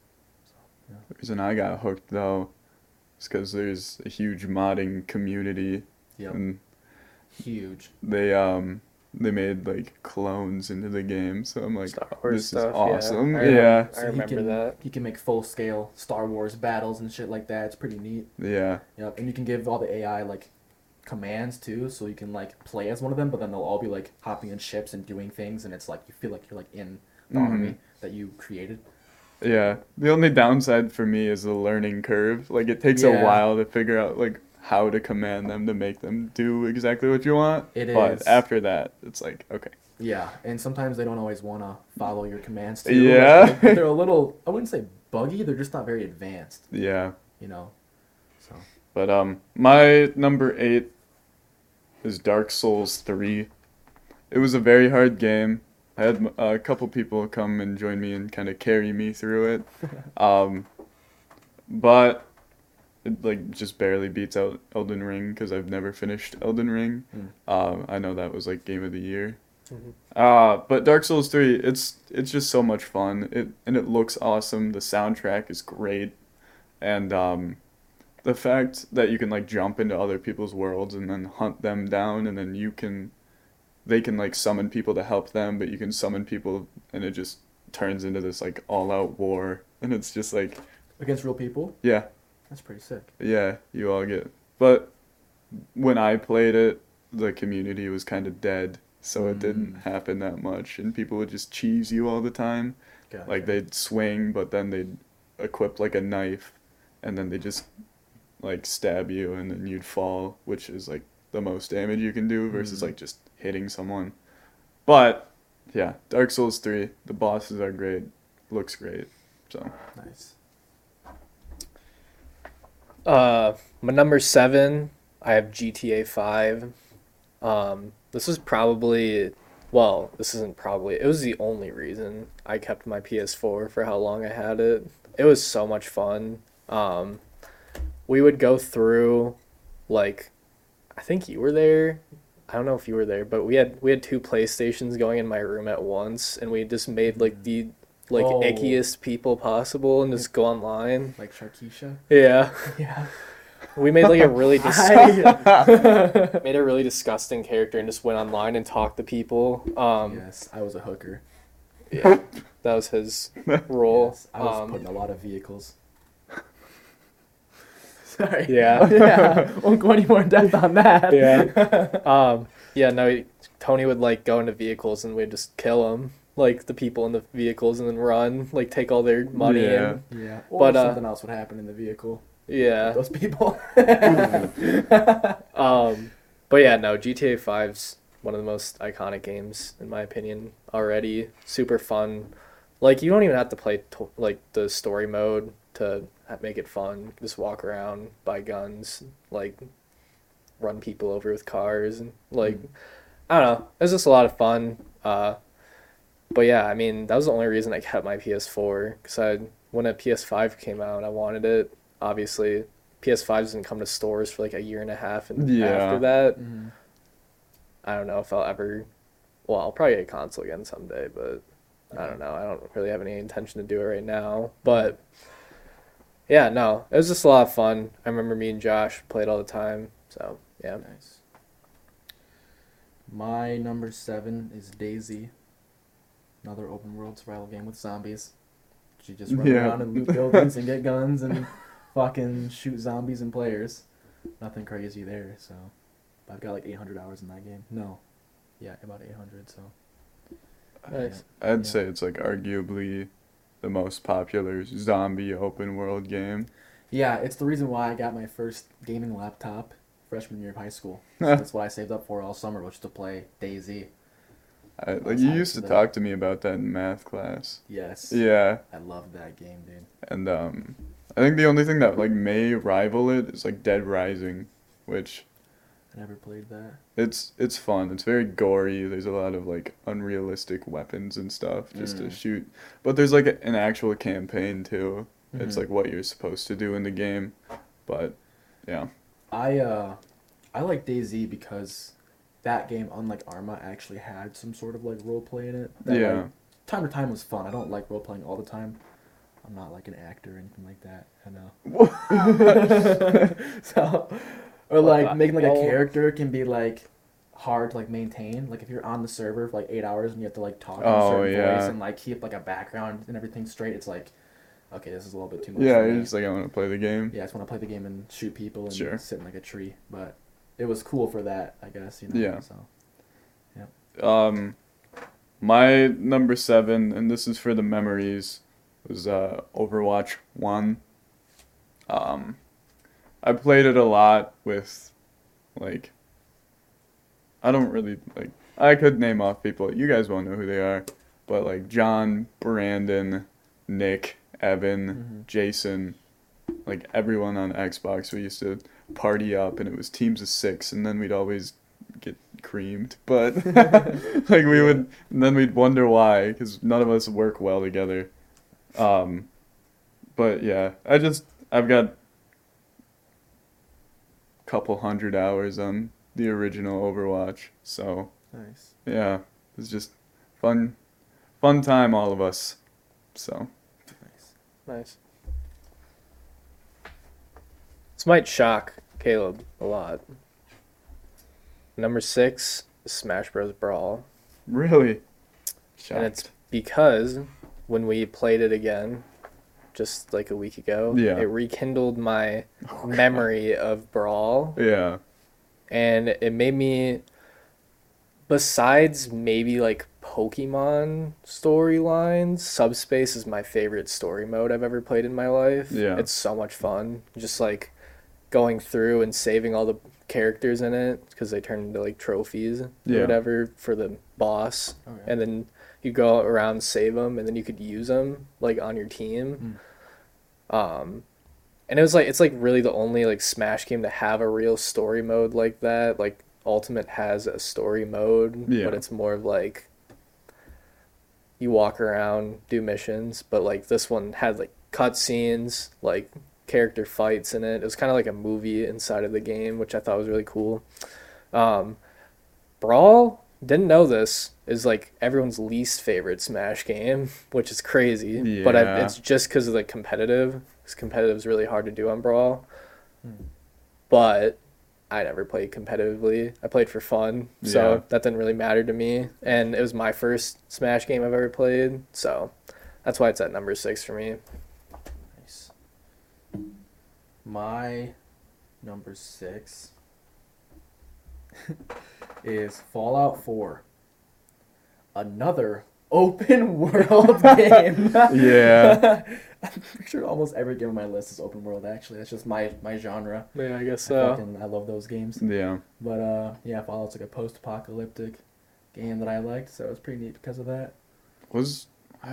The reason I got hooked though is because there's a huge modding community, Yep. and Huge. they made like clones into the game. So I'm like, Star Wars this stuff, is awesome. yeah. Yeah. I remember that. He can make full scale Star Wars battles and shit like that. It's pretty neat. Yeah. Yep. And you can give all the AI like commands too, so you can like play as one of them, but then they'll all be like hopping in ships and doing things, and it's like you feel like you're like in the army that you created. Yeah. The only downside for me is the learning curve. Like it takes a Yeah. while to figure out like how to command them to make them do exactly what you want. It But is. after that, it's like, okay. Yeah, and sometimes they don't always want to follow your commands too. Yeah. Like, they're a little, I wouldn't say buggy, they're just not very advanced, Yeah. So. But my number 8 is Dark Souls 3. It was a very hard game. I had a couple people come and join me and kind of carry me through it. But it like just barely beats out Elden Ring because I've never finished Elden Ring. I know that was like Game of the Year. But Dark Souls 3, it's just so much fun. It looks awesome. The soundtrack is great, and the fact that you can like jump into other people's worlds and then hunt them down, and then they can like summon people to help them, but you can summon people, and it just turns into this like all-out war, and it's just like Against real people? yeah, That's pretty sick. yeah, you all get. But when I played it, the community was kind of dead. So it didn't happen that much, and people would just cheese you all the time. Gotcha. Like they'd swing, but then they'd equip like a knife, and then they just like stab you, and then you'd fall, which is like the most damage you can do versus like just hitting someone. But yeah, Dark Souls 3, the bosses are great, looks great. So Nice. My number 7, I have GTA 5. This was probably, well, this isn't probably, it was the only reason I kept my PS4 for how long I had it. It was so much fun. We would go through, like, I think you were there, I don't know if you were there, but we had two PlayStations going in my room at once, and we just made like the Oh. ickiest people possible and just go online. Like Sharkeisha. Yeah, Yeah. we made like a really I- made a really disgusting character and just went online and talked to people. Yes, I was a hooker. Yeah, that was his role. Yes, I was putting a lot of vehicles. Sorry. Yeah. Yeah. Won't go any more in depth on that. Yeah. No, Tony would like go into vehicles and we'd just kill them, like the people in the vehicles, and then run, like take all their money. Yeah. Yeah. Or But, something else would happen in the vehicle. Yeah. Those people. But yeah, no, GTA 5's one of the most iconic games in my opinion already. Super fun. Like you don't even have to play like the story mode to make it fun. Just walk around, buy guns, like run people over with cars, and like I don't know. It was just a lot of fun. But yeah, I mean that was the only reason I kept my PS4 because when a PS5 came out, I wanted it. Obviously, PS5 didn't come to stores for like a year and a half, and Yeah. after that, Mhm. I don't know if I'll ever. Well, I'll probably get a console again someday, but I don't know. I don't really have any intention to do it right now. But yeah, no, it was just a lot of fun. I remember me and Josh played all the time. So yeah, Nice. My number 7 is Daisy. Another open world survival game with zombies. You just run Yeah. around and loot buildings and get guns and fucking shoot zombies and players. Nothing crazy there, so. I've got like 800 hours in that game. No. Yeah, about 800, so. nice. I'd Yeah. say it's like arguably the most popular zombie open world game. Yeah, it's the reason why I got my first gaming laptop freshman year of high school. That's what I saved up for all summer, was to play Daisy. Like was you hyped used for to that. talk to me about that in math class. Yes. Yeah, I loved that game, dude. and I think the only thing that like may rival it is like Dead Rising, which I never played that. it's fun. It's very gory. There's a lot of like unrealistic weapons and stuff just to shoot. But there's like an actual campaign too. It's Mhm. like what you're supposed to do in the game. But yeah. I like DayZ because that game, unlike Arma, actually had some sort of like role play in it. That, Yeah. like, time to time was fun. I don't like role playing all the time. I'm not like an actor or anything like that. I know. So, or like the making like a hell? character can be like hard to like maintain. Like if you're on the server for like 8 hours and you have to like talk in a Oh, certain yeah. voice and like keep like a background and everything straight, it's like, okay, this is a little bit too much. Yeah, for you're me. just like I want to play the game. Yeah, I just want to play the game and shoot people and Sure. sit in like a tree. But it was cool for that, I guess. You know. Yeah. So. My number 7, and this is for the memories, was Overwatch 1. I played it a lot with, like, I don't really, like, I could name off people. You guys won't know who they are. But, like, John, Brandon, Nick, Evan, Mhm. Jason, like, everyone on Xbox, we used to party up, and it was teams of 6, and then we'd always get creamed. But, like, we would, and then we'd wonder why, because none of us work well together. But, yeah, I've got couple hundred hours on the original Overwatch. So Nice. yeah, it's just fun time, all of us. So Nice. Nice. This might shock Caleb a lot. Number 6 is Smash Bros. Brawl. really, And it's shocked. because when we played it again, just like a week ago, Yeah. it rekindled my memory of Brawl. Yeah, And it made me, besides maybe like Pokemon storylines, Subspace is my favorite story mode I've ever played in my life. Yeah. It's so much fun. Just like going through and saving all the characters in it because they turn into like trophies or Yeah. whatever for the boss. Okay. And then you go around, save them, and then you could use them like on your team. And it was like, it's like really the only like Smash game to have a real story mode like that. Like Ultimate has a story mode, Yeah. but it's more of like you walk around, do missions, but like this one had like cutscenes, like character fights in it. It was kind of like a movie inside of the game, which I thought was really cool. Brawl, didn't know this, is like everyone's least favorite Smash game, which is crazy. But Yeah. it's just because of the competitive. Because competitive is really hard to do on Brawl. Hmm. But I never played competitively. I played for fun, so Yeah. that didn't really matter to me. And it was my first Smash game I've ever played, so that's why it's at number 6 for me. Nice. My number 6 is Fallout 4. Another open world game. Yeah. I'm pretty sure almost every game on my list is open world, actually. That's just my genre. Yeah, I guess I so. I love those games. Yeah. But yeah, Fallout's like a post-apocalyptic game that I liked, so it's pretty neat because of that. Was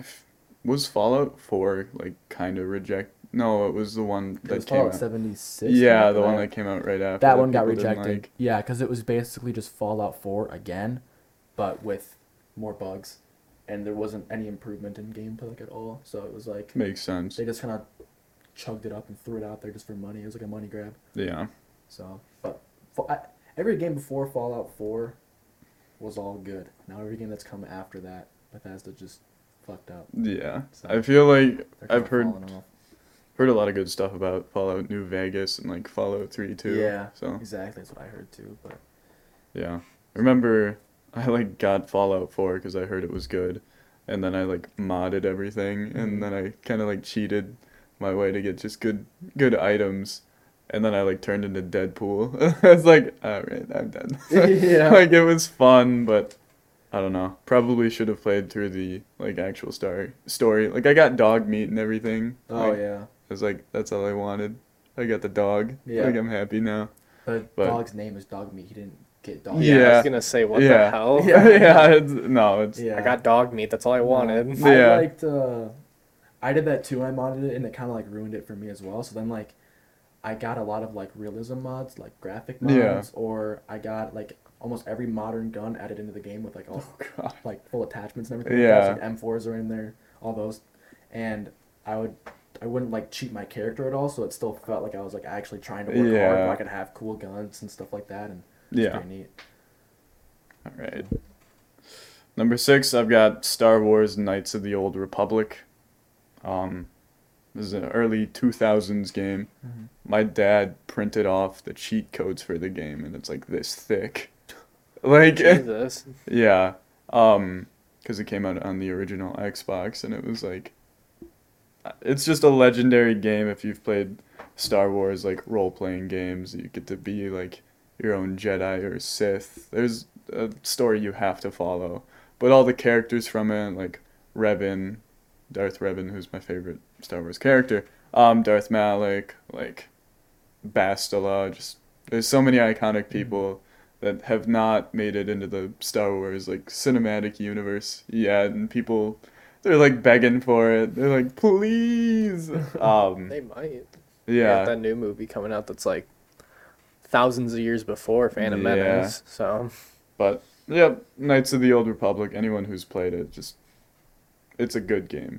was Fallout 4 like kind of reject? No, it was the one It that was came Fallout out. 76. Yeah, after the one that. that came out right after. That one got people didn't rejected. like. Yeah, because it was basically just Fallout 4 again, but with more bugs, and there wasn't any improvement in gameplay like at all. So it was like Makes sense. they just kind of chugged it up and threw it out there just for money. It was like a money grab. Yeah. So, but every game before Fallout 4 was all good. Now every game that's come after that, Bethesda just fucked up. Yeah. So I feel like they're I've kinda heard falling off. a lot of good stuff about Fallout New Vegas and like Fallout 3 too. Yeah, So exactly. That's what I heard too. But yeah. I remember I like got Fallout 4 because I heard it was good, and then I like modded everything, Mhm. and then I kind of like cheated my way to get just good items, and then I like turned into Deadpool. I was like, all right, I'm done. Yeah. Like it was fun, but I don't know. Probably should have played through the like actual story. Like I got dog meat and everything. oh Like, yeah, I was like, that's all I wanted. I got the dog. Yeah. Like I'm happy now. but But- dog's name is Dog Meat. He didn't get dog. Yeah, I Yeah. was gonna say, what Yeah. the hell? Yeah. Yeah, it's Yeah. I got dog meat. That's all I wanted. No, I Yeah. liked. I did that too. I modded it, and it kind of like ruined it for me as well. So then like, I got a lot of like realism mods, like graphic mods, Yeah. or I got like almost every modern gun added into the game with like all God. like full attachments and everything. Yeah. Like that. So, like M4s are in there, all those, and I wouldn't like cheat my character at all, so it still felt like I was like actually trying to work hard, Yeah. but I could have cool guns and stuff like that, and it's Yeah. pretty neat. All right. Number 6, I've got Star Wars: Knights of the Old Republic. This is an early 2000s game. Mhm. My dad printed off the cheat codes for the game, and it's like this thick. Like, Jesus. yeah. Because it came out on the original Xbox, and it was like, it's just a legendary game. If you've played Star Wars like role-playing games, you get to be like your own Jedi or Sith. There's a story you have to follow, but all the characters from it, like Revan, Darth Revan, who's my favorite Star Wars character, Darth Malak, like Bastila, just there's so many iconic people that have not made it into the Star Wars like cinematic universe yet, and people they're like begging for it. They're like, please. They might. Yeah. That new movie coming out that's like thousands of years before Phantom Yeah. Menace. So But yeah, Knights of the Old Republic. Anyone who's played it, just it's a good game.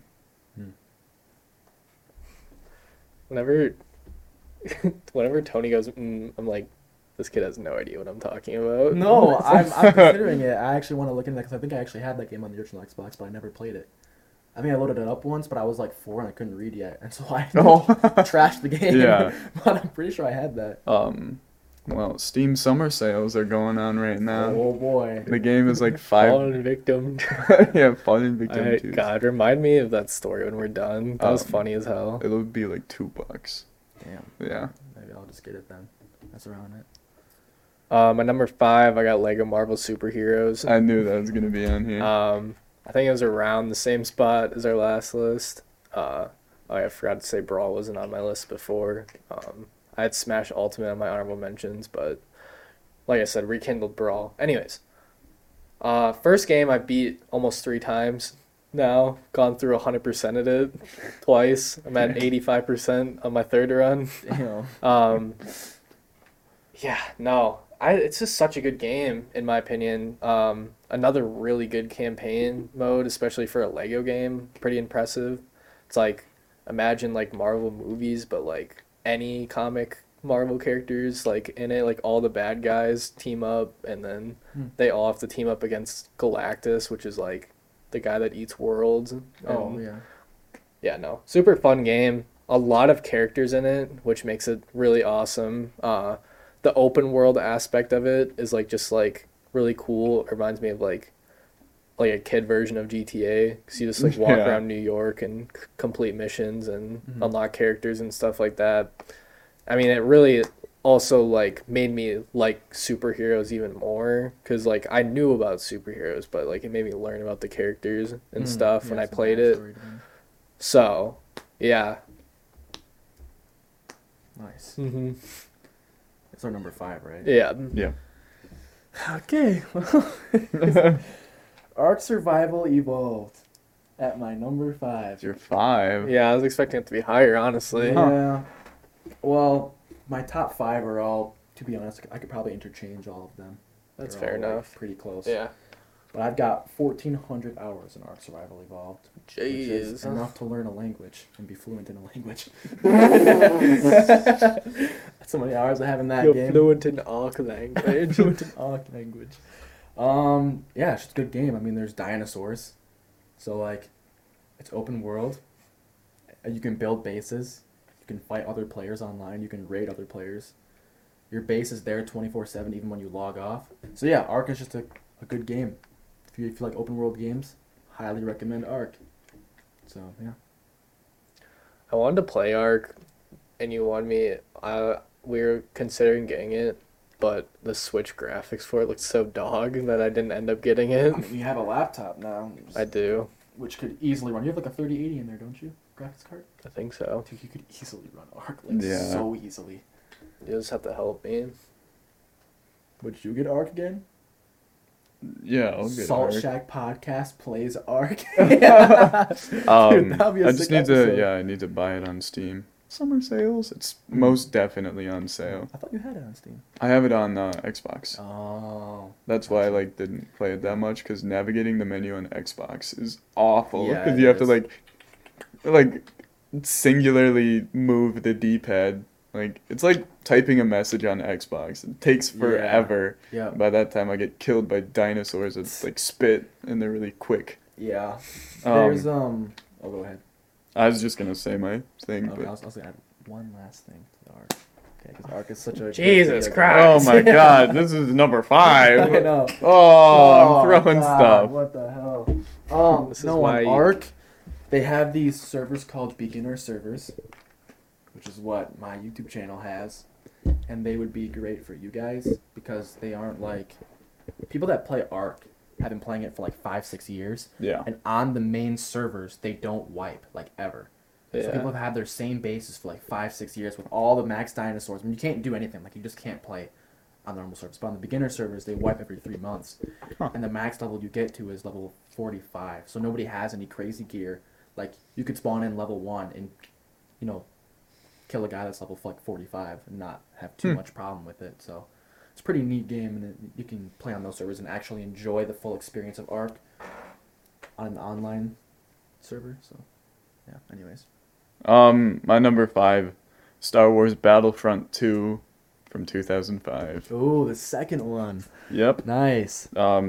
whenever Tony goes, I'm like, this kid has no idea what I'm talking about. No, I'm considering it. I actually want to look into that because I think I actually had that game on the original Xbox, but I never played it. I think I loaded it up once, but I was like 4 and I couldn't read yet, and so I trashed the game. Yeah. But I'm pretty sure I had that. Well, Steam summer sales are going on right now. Oh boy. The game is like 5. Fallen Victim. Yeah, Fallen Victim 2. God, remind me of that story when we're done. That was funny as hell. It'll be like $2. Damn. Yeah. Maybe I'll just get it then. That's around it. My number 5, I got Lego Marvel Superheroes. I knew that was gonna be on here. I think it was around the same spot as our last list. I forgot to say Brawl wasn't on my list before. I had Smash Ultimate on my honorable mentions, but like I said, rekindled Brawl. Anyways, first game I beat almost 3 times now. Gone through 100% of it twice. I'm at 85% on my third run. Damn. Yeah, no. It's just such a good game, in my opinion. Another really good campaign mode, especially for a Lego game. Pretty impressive. It's like, imagine like Marvel movies, but like any comic Marvel characters like in it. Like all the bad guys team up, and then they all have to team up against Galactus, which is like the guy that eats worlds. Oh And, yeah. yeah, no, super fun game. A lot of characters in it, which makes it really awesome. The open world aspect of it is like just like really cool. It reminds me of like a kid version of GTA, because you just like walk Yeah. around New York and complete missions and Mhm. unlock characters and stuff like that. I mean, it really also like made me like superheroes even more, because like I knew about superheroes, but like it made me learn about the characters and stuff when I some played it. backstory to them. So, yeah. Nice. hmm It's our number 5, right? Yeah. Yeah. Okay. Ark Survival Evolved at my number 5. You're 5. Yeah, I was expecting it to be higher, honestly. Yeah. Well, my top 5 are all, to be honest, I could probably interchange all of them. That's They're fair all, like, enough. pretty close. Yeah. But I've got 1,400 hours in Ark Survival Evolved, which is Jeez. enough to learn a language and be fluent in a language. That's so many hours I have in that You're game. fluent in Ark language. Fluent in Ark language. Yeah, it's just a good game. I mean, there's dinosaurs, so like, it's open world. You can build bases. You can fight other players online. You can raid other players. Your base is there 24/7, even when you log off. So yeah, Ark is just a good game. If you like open world games, highly recommend Ark. So yeah. I wanted to play Ark, and you wanted me. We were considering getting it, but the Switch graphics for it looked so dog that I didn't end up getting it. I mean, you have a laptop now, I do. which could easily run. You have like a 3080 in there, don't you? Graphics card. I think so. Dude, you could easily run Ark, like Yeah. so easily. You just have to help me. Would you get Ark again? Yeah, I'll get Salt Ark. Shack podcast plays Ark. Um, that'd be a I just sick need episode. to, I need to buy it on Steam. Summer sales. It's most definitely on sale. I thought you had it on Steam. I have it on Xbox. Oh. That's why I like didn't play it that much, because navigating the menu on Xbox is awful. Yeah, Because it you have to is. like singularly move the D-pad. Like it's like typing a message on Xbox. It takes forever. Yeah. By that time, I get killed by dinosaurs that like spit, and they're really quick. Yeah. Um, There's Oh, go ahead. I was just gonna say my thing, Okay, but I was gonna add one last thing to the Ark. Okay, because Ark is such a Jesus good Christ. oh my god, this is number 5. I know. Oh, I'm throwing God, stuff. What the hell? This is No, why- on Ark, they have these servers called beginner servers, which is what my YouTube channel has, and they would be great for you guys because they aren't like people that play Ark have been playing it for like 5-6 years, Yeah. and on the main servers they don't wipe like ever. So Yeah. people have had their same bases for like 5-6 years with all the max dinosaurs. I mean, you can't do anything. Like you just can't play on the normal servers. But on the beginner servers, they wipe every 3 months, Huh. and the max level you get to is level 45. So nobody has any crazy gear. Like you could spawn in level 1 and, you know, kill a guy that's level like 45 and not have too much problem with it. So it's a pretty neat game, and you can play on those servers and actually enjoy the full experience of Ark on an online server. So yeah. Anyways. My number 5, Star Wars Battlefront 2 from 2005. Oh, the second one. Yep. Nice.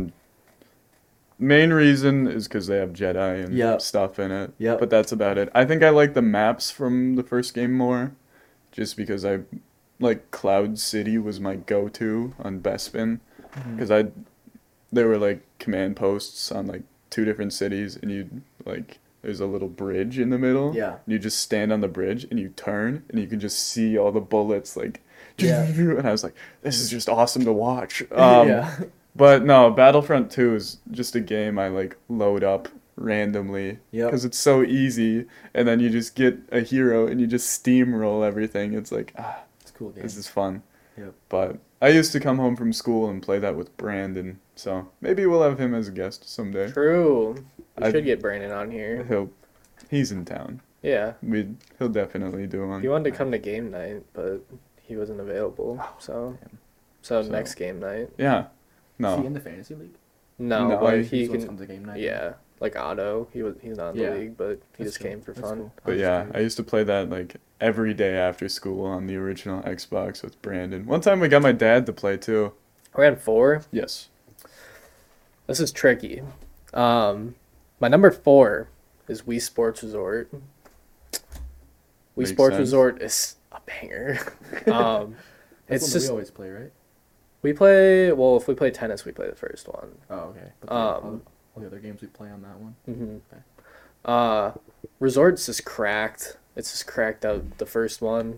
Main reason is because they have Jedi and Yep. stuff in it. Yep. But that's about it. I think I like the maps from the first game more, just because I like Cloud City was my go-to on Bespin, because there were like command posts on like 2 different cities, and you like there's a little bridge in the middle. Yeah. And you just stand on the bridge and you turn, and you can just see all the bullets like. Yeah. And I was like, this is just awesome to watch. Yeah. But no, Battlefront 2 is just a game I like load up randomly Yep. because it's so easy, and then you just get a hero and you just steamroll everything. It's like, It's a cool game. this is fun. Yep. But I used to come home from school and play that with Brandon, so maybe we'll have him as a guest someday. True. We I- should get Brandon on here. He's in town. Yeah. He'll definitely do one. He wanted to come to game night, but he wasn't available. So So- next game night. Yeah. Is he No. in the fantasy league? No, No, but he he So it's can. come to game night. Yeah, like Otto. He's not in Yeah. the league, but he That's just cool. came for That's fun. cool. But yeah, I used to play that like every day after school on the original Xbox with Brandon. One time we got my dad to play too. We had 4. Yes. This is tricky. My number 4 is Wii Sports Resort. Wii Makes Sports sense. Resort is a banger. That's It's one that just we always play, right? we play. Well, if we play tennis, we play the first one. Oh, okay. But Um, all the other games we play on that one. Mm-hmm. Okay. Resort's just cracked. It's just cracked out the first one.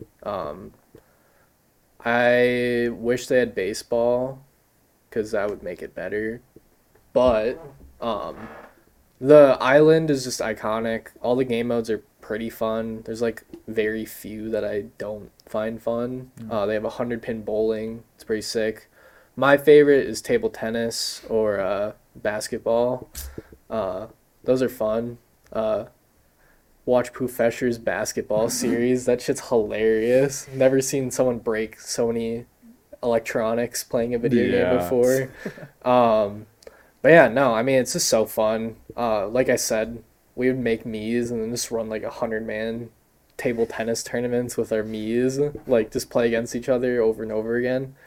I wish they had baseball, because that would make it better. But the island is just iconic. All the game modes are pretty fun. There's like very few that I don't find fun. They have 100-pin bowling. It's pretty sick. My favorite is table tennis or basketball. Those are fun. Watch Pooh Fesher's basketball series. That shit's hilarious. Never seen someone break so many electronics playing a video Yeah. game before. But yeah, no, I mean, it's just so fun. Like I said, we would make Mii's and then just run like 100-man table tennis tournaments with our Mii's, like just play against each other over and over again.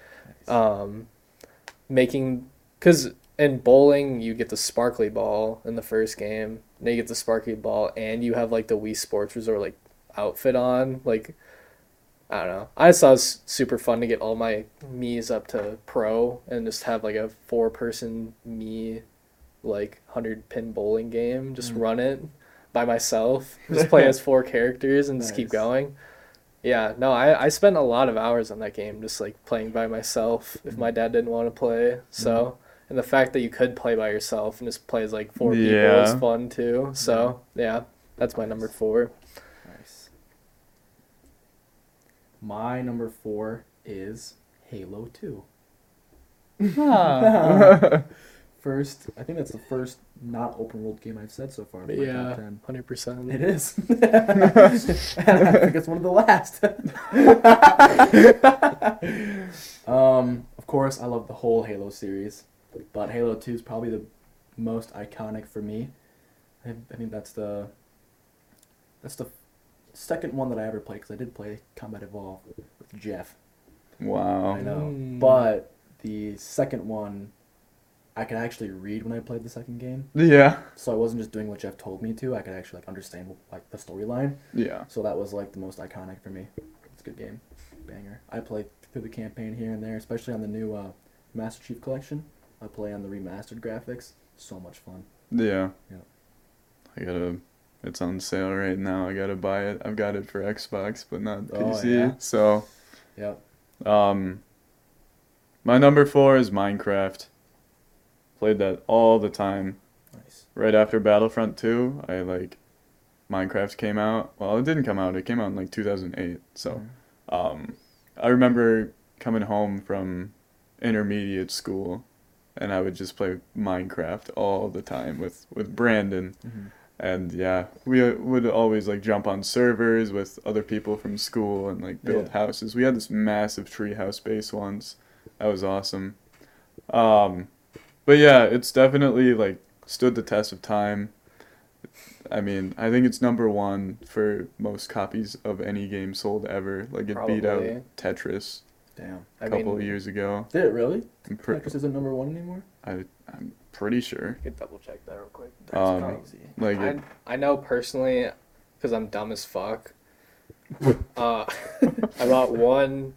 Because in bowling, you get the sparkly ball in the first game. Then you get the sparkly ball, and you have like the Wii Sports Resort like outfit on. Like, I don't know. I just thought it was super fun to get all my Mii's up to pro and just have like a 4-person Mii, like 100-pin bowling game. Just run it by myself. Just play as 4 characters and just keep Nice. going. Yeah, no, I spent a lot of hours on that game just like playing by myself if my dad didn't want to play. So, and the fact that you could play by yourself and just play as like 4 people is Yeah. fun too. So, yeah, that's my number 4. Nice. My number 4 is Halo 2. First, I think that's the first not open world game I've said so far. For my top 10. 100%. It is. And I think it's one of the last. Of course, I love the whole Halo series, but Halo 2 is probably the most iconic for me. I think that's the second one that I ever played, because I did play Combat Evolved with Jeff. Wow. I know, Mm. but the second one, I could actually read when I played the second game, Yeah. so I wasn't just doing what Jeff told me to. I could actually like understand like the storyline. Yeah. So that was like the most iconic for me. It's a good game, banger. I play through the campaign here and there, especially on the new Master Chief Collection. I play on the remastered graphics. So much fun. Yeah. Yeah. It's on sale right now. I gotta buy it. I've got it for Xbox, but not Oh, PC. yeah? So, Yep. my number 4 is Minecraft. Played that all the time. Nice. Right after Battlefront 2, Minecraft came out. Well, it didn't come out. It came out in like 2008. So, I remember coming home from intermediate school, and I would just play Minecraft all the time with Brandon. Mm-hmm. And yeah, we would always like jump on servers with other people from school and like build Yeah. houses. We had this massive treehouse base once. That was awesome. But yeah, it's definitely like stood the test of time. I mean, I think it's number 1 for most copies of any game sold ever. Like it beat out Probably. Tetris Damn. I a couple mean, of years ago. Did it really? I'm, Tetris isn't number 1 anymore? I'm pretty sure. I could double check that real quick. That's Um, crazy. Like it, I know personally, because I'm dumb as fuck. I bought one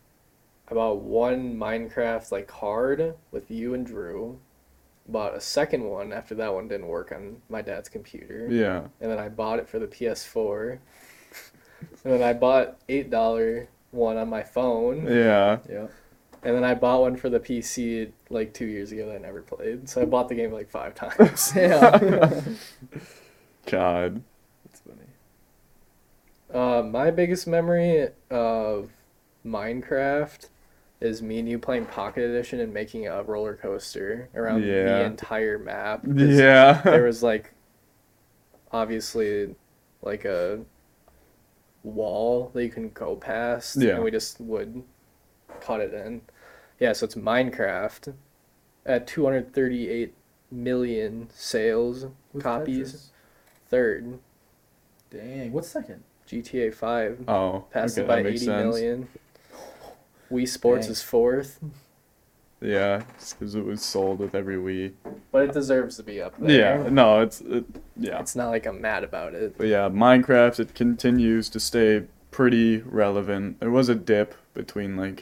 Minecraft like card with you and Drew. Bought a second one after that one didn't work on my dad's computer. yeah. And then I bought it for the PS4. And then I bought $8 one on my phone. Yeah. Yep. And then I bought one for the PC like 2 years ago that I never played. So I bought the game like 5 times. Yeah. God. That's funny. My biggest memory of Minecraft is me and you playing Pocket Edition and making a roller coaster around the Yeah. entire map. 'Cause Yeah. There was like obviously like a wall that you can go past. Yeah. And we just would cut it in. Yeah, so it's Minecraft at 238 million sales With copies. Tetris? Third, Dang. What's second? GTA 5. Oh, Passed okay, it by that makes 80 sense. million. Wii Sports Dang. is fourth, Yeah, because it was sold with every Wii. but it deserves to be up there. Yeah, no, yeah. It's not like I'm mad about it. But yeah, Minecraft, it continues to stay pretty relevant. There was a dip between like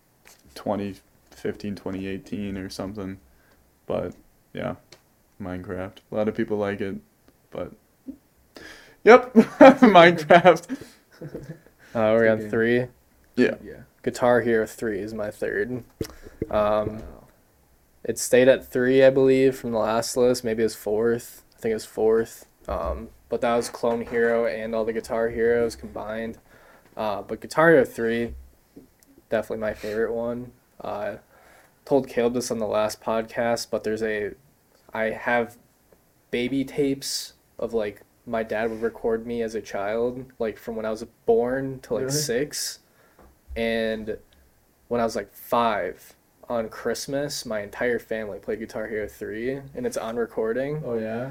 2015, 2018 or something. But yeah, Minecraft. A lot of people like it, but yep, Minecraft. We're on Okay. 3. Yeah. Yeah. Guitar Hero 3 is my third. Wow. It stayed at 3, I believe, from the last list. Maybe it was fourth. I think it was fourth. But that was Clone Hero and all the Guitar Heroes combined. But Guitar Hero 3, definitely my favorite one. Told Caleb this on the last podcast, but I have baby tapes of like my dad would record me as a child, like from when I was born to like Really? 6. And when I was like 5, on Christmas, my entire family played Guitar Hero 3, and it's on recording. Oh yeah.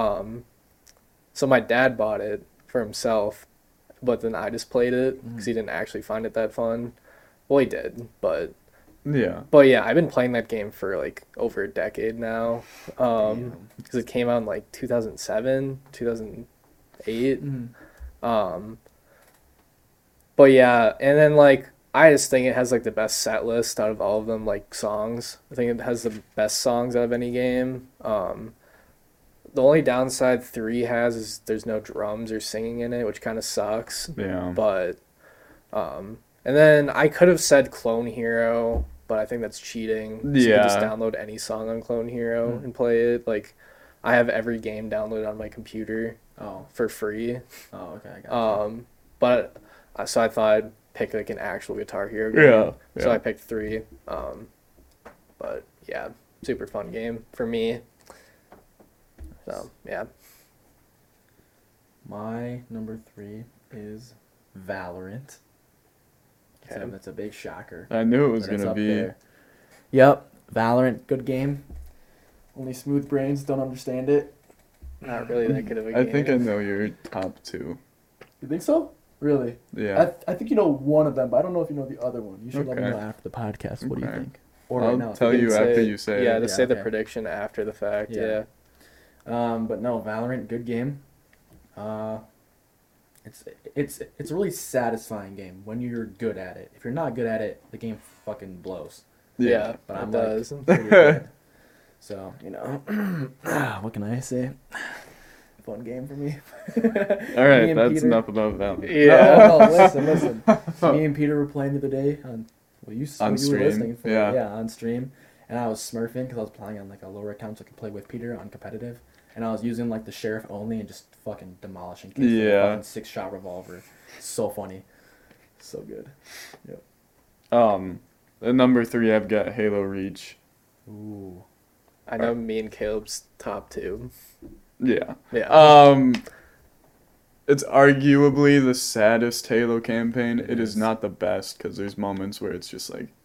So my dad bought it for himself, but then I just played it because he didn't actually find it that fun. Well, he did, but Yeah. yeah, I've been playing that game for like over a decade now. Damn. Because it came out in like 2007, 2008. Mhm. But yeah, and then like I just think it has like the best set list out of all of them, like songs. I think it has the best songs out of any game. The only downside 3 has is there's no drums or singing in it, which kind of sucks. Yeah. But and then I could have said Clone Hero, but I think that's cheating. So you can just Yeah. download any song on Clone Hero and play it. Like I have every game downloaded on my computer Oh. for free. Oh. Okay. I got you. But so I thought I'd pick like an actual Guitar Hero game. Yeah. So Yeah. I picked 3. But yeah, super fun game for me. So yeah. My number 3 is Valorant. So Okay. that's a big shocker. I knew it was But it's gonna up be. there. Yep, Valorant, good game. Only smooth brains don't understand it. Not really that good of a game. I think I know your top 2. You think so? Really? Yeah. I think you know one of them, but I don't know if you know the other one. You should let me Okay. know after the podcast. What do you Okay. think? Or I'll right now. tell can you say- after you say Yeah, it. to Yeah, say the okay. prediction after the fact. Yeah. Yeah. But no, Valorant, good game. It's a really satisfying game when you're good at it. If you're not good at it, the game fucking blows. Yeah, But it I'm does. like pretty good. So, you know, what can I say? Fun game for me. All Me right, and that's Peter- enough about Valorant. Yeah. No, listen. Me and Peter were playing the other day on. Well, you On you stream, were listening for yeah. on stream, and I was smurfing because I was playing on like a lower account so I could play with Peter on competitive, and I was using like the sheriff only and just fucking demolishing kids with a Yeah. fucking 6-shot revolver. So funny, so good. At number 3, I've got Halo Reach. Ooh. I know me and Caleb's top 2. Yeah. Yeah. It's arguably the saddest Halo campaign. It It is is. not the best because there's moments where it's just like,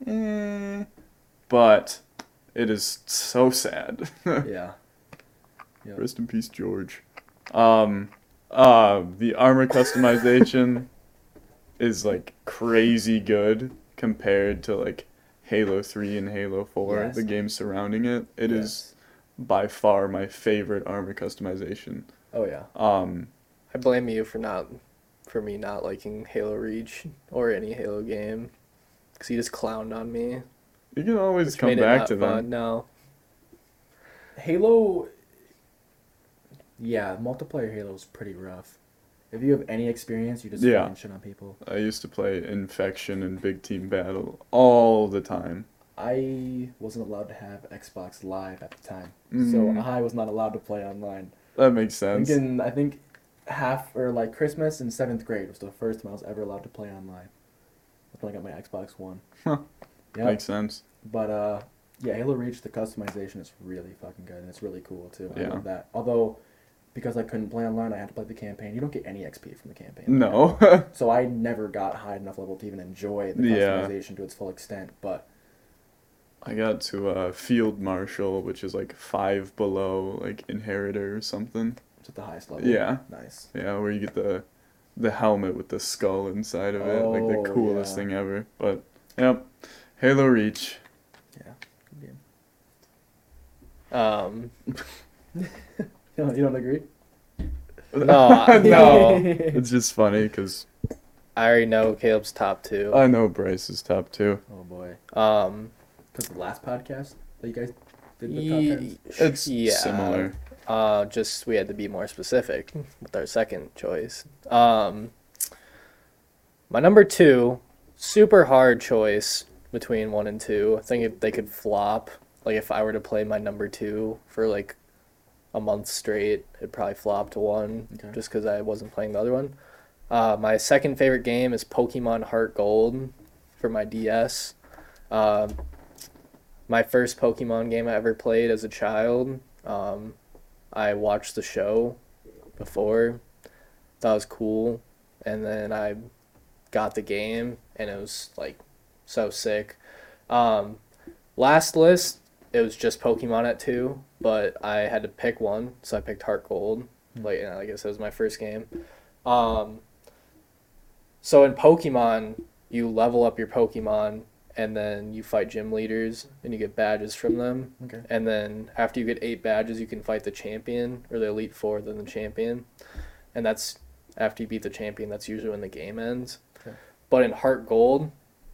but it is so sad. Yeah. Yep. Rest in peace, George. The armor customization is like crazy good compared to like Halo 3 and Halo 4, Yes. the games surrounding it. It is Yes. by far my favorite armor customization. Oh yeah. I blame you for me not liking Halo Reach or any Halo game, because you just clowned on me. You can always Which come made it back not to fun. them. No. Halo. Yeah, multiplayer Halo is pretty rough. If you have any experience, you just Yeah. fucking shit on people. I used to play Infection and Big Team Battle all the time. I wasn't allowed to have Xbox Live at the time, Mm. so I was not allowed to play online. That makes sense. I think half or like Christmas in 7th grade was the first time I was ever allowed to play online. That's when I got my Xbox One. Huh. Yeah, Makes sense. but yeah, Halo Reach, the customization is really fucking good and it's really cool too. I Yeah. love that. Although, because I couldn't play online, I had to play the campaign. You don't get any XP from the campaign. No. So I never got high enough level to even enjoy the Yeah. customization to its full extent. But I got to Field Marshal, which is like 5 below, like Inheritor or something. It's at the highest level. Yeah. Nice. Yeah, where you get the helmet with the skull inside of it, like Oh, the coolest yeah. thing ever. But yep, Halo Reach. Yeah. Good Um, game. You don't agree? No, no, it's just funny because I already know Caleb's top two. I know Bryce is top 2. Oh boy. Because the last podcast that you guys did the top tens. It's similar. Just we had to be more specific with our second choice. My number two, super hard choice between 1 and 2. I think they could flop. Like if I were to play my number 2 for like a month straight, it'd probably flop to 1 Okay. just because I wasn't playing the other one. My second favorite game is Pokemon Heart Gold for my DS. My first Pokemon game I ever played as a child. I watched the show before. That was cool. And then I got the game and it was like so sick. Last list, it was just Pokemon at 2, but I had to pick one, so I picked Heart Gold. Like, I guess it was my first game. So in Pokemon, you level up your Pokemon and then you fight gym leaders and you get badges from them. Okay. And then after you get 8 badges, you can fight the champion or the Elite Four, then the champion. And that's after you beat the champion, that's usually when the game ends. Okay. But in Heart Gold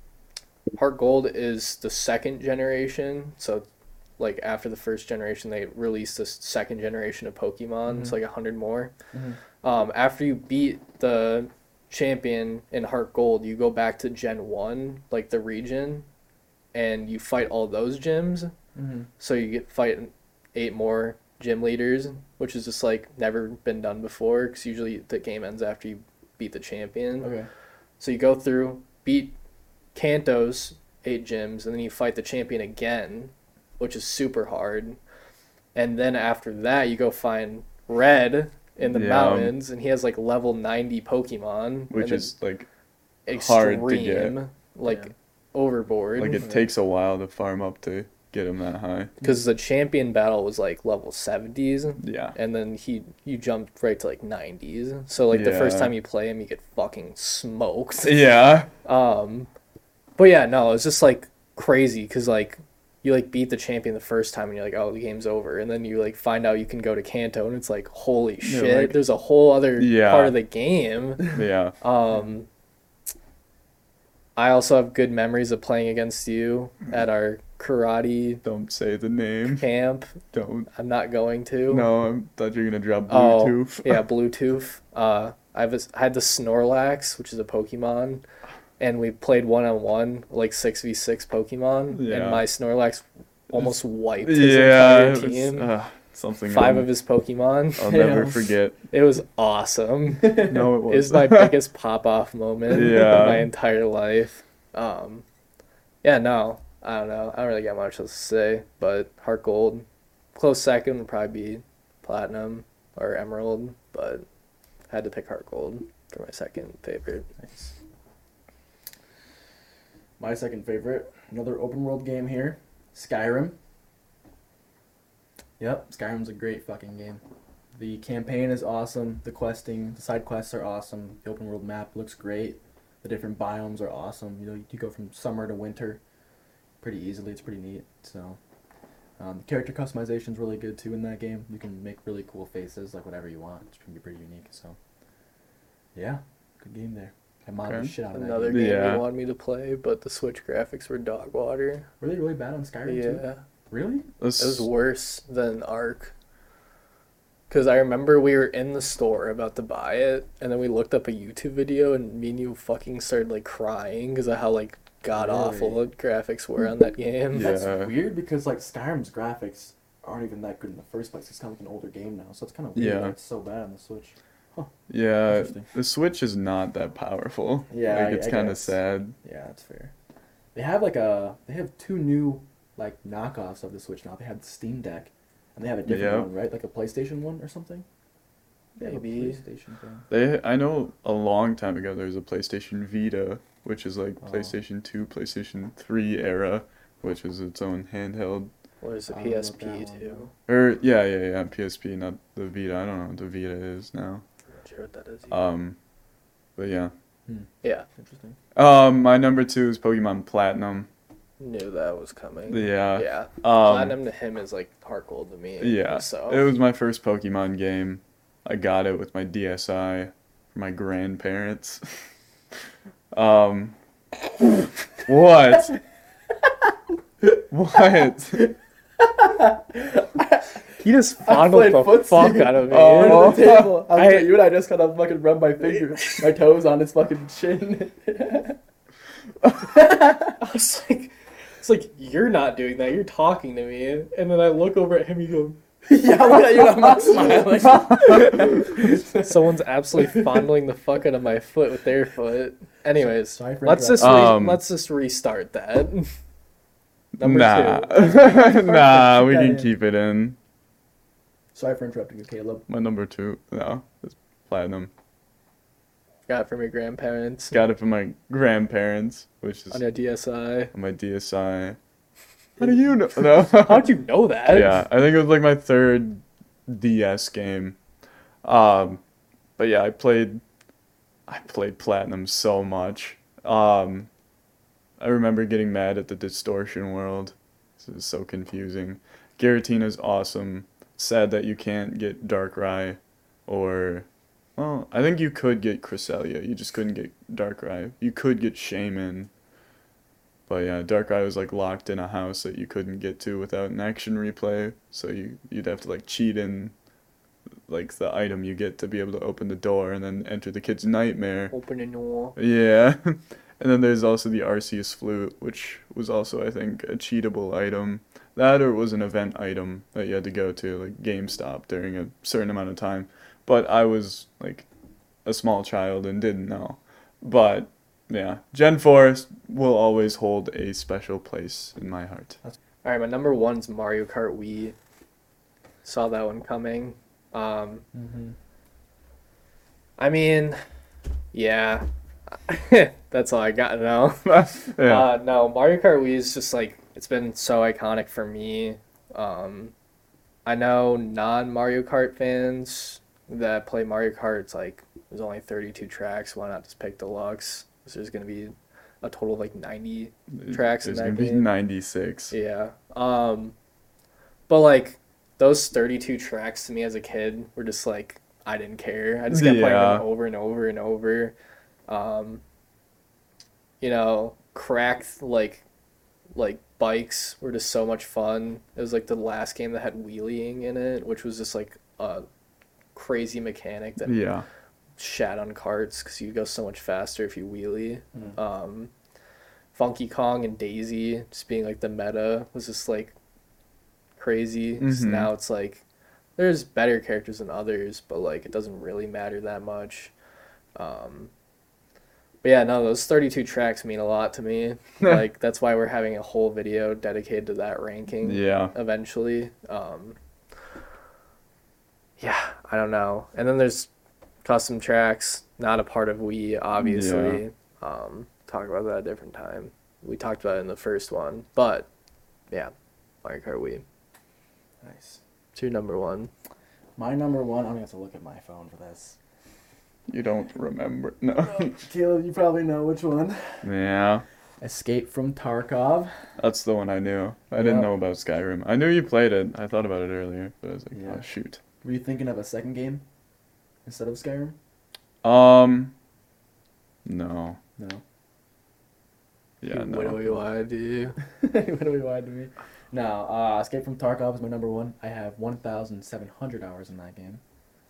is the second generation. So like after the first generation, they released the second generation of Pokemon. It's like 100 more. After you beat the champion in Heart Gold, you go back to Gen 1, like the region, and you fight all those gyms. So you get fight 8 more gym leaders, which is just like never been done before because usually the game ends after you beat the champion. Okay. So you go through, beat Kanto's 8 gyms, and then you fight the champion again, which is super hard. And then after that, you go find Red in the Yeah. mountains, and he has like level 90 Pokemon, Which and is like extreme, hard to get. like Yeah. overboard. Like it takes a while to farm up to get him that high. Because the champion battle was like level 70s, Yeah. and then you jumped right to like 90s. So like the first Yeah. time you play him, you get fucking smoked. Yeah. But yeah, no, it's just like crazy because like you like beat the champion the first time and you're like, oh, the game's over, and then you like find out you can go to Kanto and it's like, holy Yeah, shit, like- there's a whole other Yeah. part of the game. Yeah. I also have good memories of playing against you at our karate Don't say the name. camp. Don't. I'm not going to. No, I thought you were gonna drop Oh, Bluetooth. yeah, Bluetooth. I had the Snorlax, which is a Pokemon, and we played 1-on-1, like 6v6 Pokemon, Yeah. and my Snorlax almost wiped his Yeah. entire It was, team. something 5 I'll- of his Pokemon. I'll never Yeah. forget. It was awesome. No, it It was was. my biggest pop-off moment Yeah. of my entire life. Yeah, no, I don't know. I don't really got much else to say, but Heart Gold, close second would probably be Platinum or Emerald, but had to pick Heart Gold for my second favorite. Nice. My second favorite, another open world game here, Skyrim. Yep, Skyrim's a great fucking game. The campaign is awesome. The questing, the side quests are awesome. The open world map looks great. The different biomes are awesome. You know, you go from summer to winter pretty easily. It's pretty neat. So, the character customization is really good too in that game. You can make really cool faces, like whatever you want. It's pretty unique. So, yeah, good game there. I modded the Okay. shit out of Another that game game. Yeah. they wanted me to play, but the Switch graphics were dog water. Were they really bad on Skyrim too? Yeah, Really? This- it was worse than Ark. Because I remember we were in the store about to buy it, and then we looked up a YouTube video, and me and you fucking started like crying because of how like god awful Really? the graphics were on that game. Yeah. That's weird because like Skyrim's graphics aren't even that good in the first place. It's kind of like an older game now, so it's kind of weird Yeah. that it's so bad on the Switch. Yeah, Interesting. the Switch is not that powerful. Yeah, like it's I kind of guess. sad. Yeah, that's fair. They have 2 new like knockoffs of the Switch now. They have the Steam Deck, and they have a different Yeah. one, right? Like a PlayStation one or something. They have a Maybe. PlayStation thing. I know a long time ago there was a PlayStation Vita, which is like Oh. PlayStation 2, PlayStation 3 era, which is its own handheld. Well, there's a I don't know what PSP that one too. Or yeah, PSP, not the Vita. I don't know what the Vita is now. Not sure what that is. Either. But yeah. Yeah, Interesting. My number 2 is Pokemon Platinum. knew that was coming. Yeah. Yeah. Platinum to him is like heart gold to me. Yeah. So It was my first Pokemon game. I got it with my DSi from my grandparents. What? What? he just I fondled played the footsie. fuck out of me. Oh. Under the table. I- You and I just kind of fucking rub my finger, my toes on his fucking chin. I was like, it's like you're not doing that. You're talking to me, and then I look over at him. You go. Yeah, look at you. I'm not smiling. Someone's absolutely fondling the fuck out of my foot with their foot. Anyways, Sorry for let's just let's just restart that. Number Nah. 2. Nah, we Keep that can in. keep it in. Sorry for interrupting you, Caleb. My number 2, no, it's Platinum. Got it from your grandparents. Got it from my grandparents, which is On your DSi. on my DSi. How do you know? No. How'd you know that? Yeah, I think it was like my third DS game. But yeah, I played Platinum so much. I remember getting mad at the Distortion World. This is so confusing. Giratina's awesome. Sad that you can't get Darkrai or well, I think you could get Cresselia. You just couldn't get Darkrai. You could get Shaman. But yeah, Darkrai was like locked in a house that you couldn't get to without an action replay. So you'd have to like cheat in like the item you get to be able to open the door and then enter the kid's nightmare. Open a door. Yeah. And then there's also the Arceus Flute, which was also, I think, a cheatable item. That or it was an event item that you had to go to, like GameStop during a certain amount of time. But I was like a small child and didn't know. But yeah, Gen 4 will always hold a special place in my heart. All right, my number 1's Mario Kart Wii. Saw that one coming. I mean, yeah. That's all I got now. Yeah. No, Mario Kart Wii is just like, it's been so iconic for me. I know non-Mario Kart fans that play Mario Kart, it's like, there's only 32 tracks. Why not just pick Deluxe? So there's going to be a total of like 90 tracks in There's that gonna be game. 96. Yeah. But like, those 32 tracks to me as a kid were just like, I didn't care. I just kept playing Yeah. them over and over and over. You know, cracked like bikes were just so much fun. It was like the last game that had wheeling in it, which was just like a crazy mechanic that Yeah. shat on carts because you go so much faster if you wheelie. Funky Kong and Daisy just being like the meta was just like crazy. So Mhm. now it's like there's better characters than others, but like it doesn't really matter that much. But yeah, no, those 32 tracks mean a lot to me. Like that's why we're having a whole video dedicated to that ranking. Yeah. Eventually. Yeah, I don't know. And then there's custom tracks, not a part of Wii, obviously. Talk about that a different time. We talked about it in the first one, but yeah, Mario Kart Wii. Nice. It's your number 1. My number 1. I'm gonna have to look at my phone for this. You don't remember. No. Caleb, you probably know which one. Yeah. Escape from Tarkov. That's the one I knew. I didn't Yeah. know about Skyrim. I knew you played it. I thought about it earlier, but I was like, Yeah. oh shoot. Were you thinking of a second game instead of Skyrim? No. No. Yeah, What do no. we want to do? What do we want to be? No, Escape from Tarkov is my number 1. I have 1,700 hours in that game.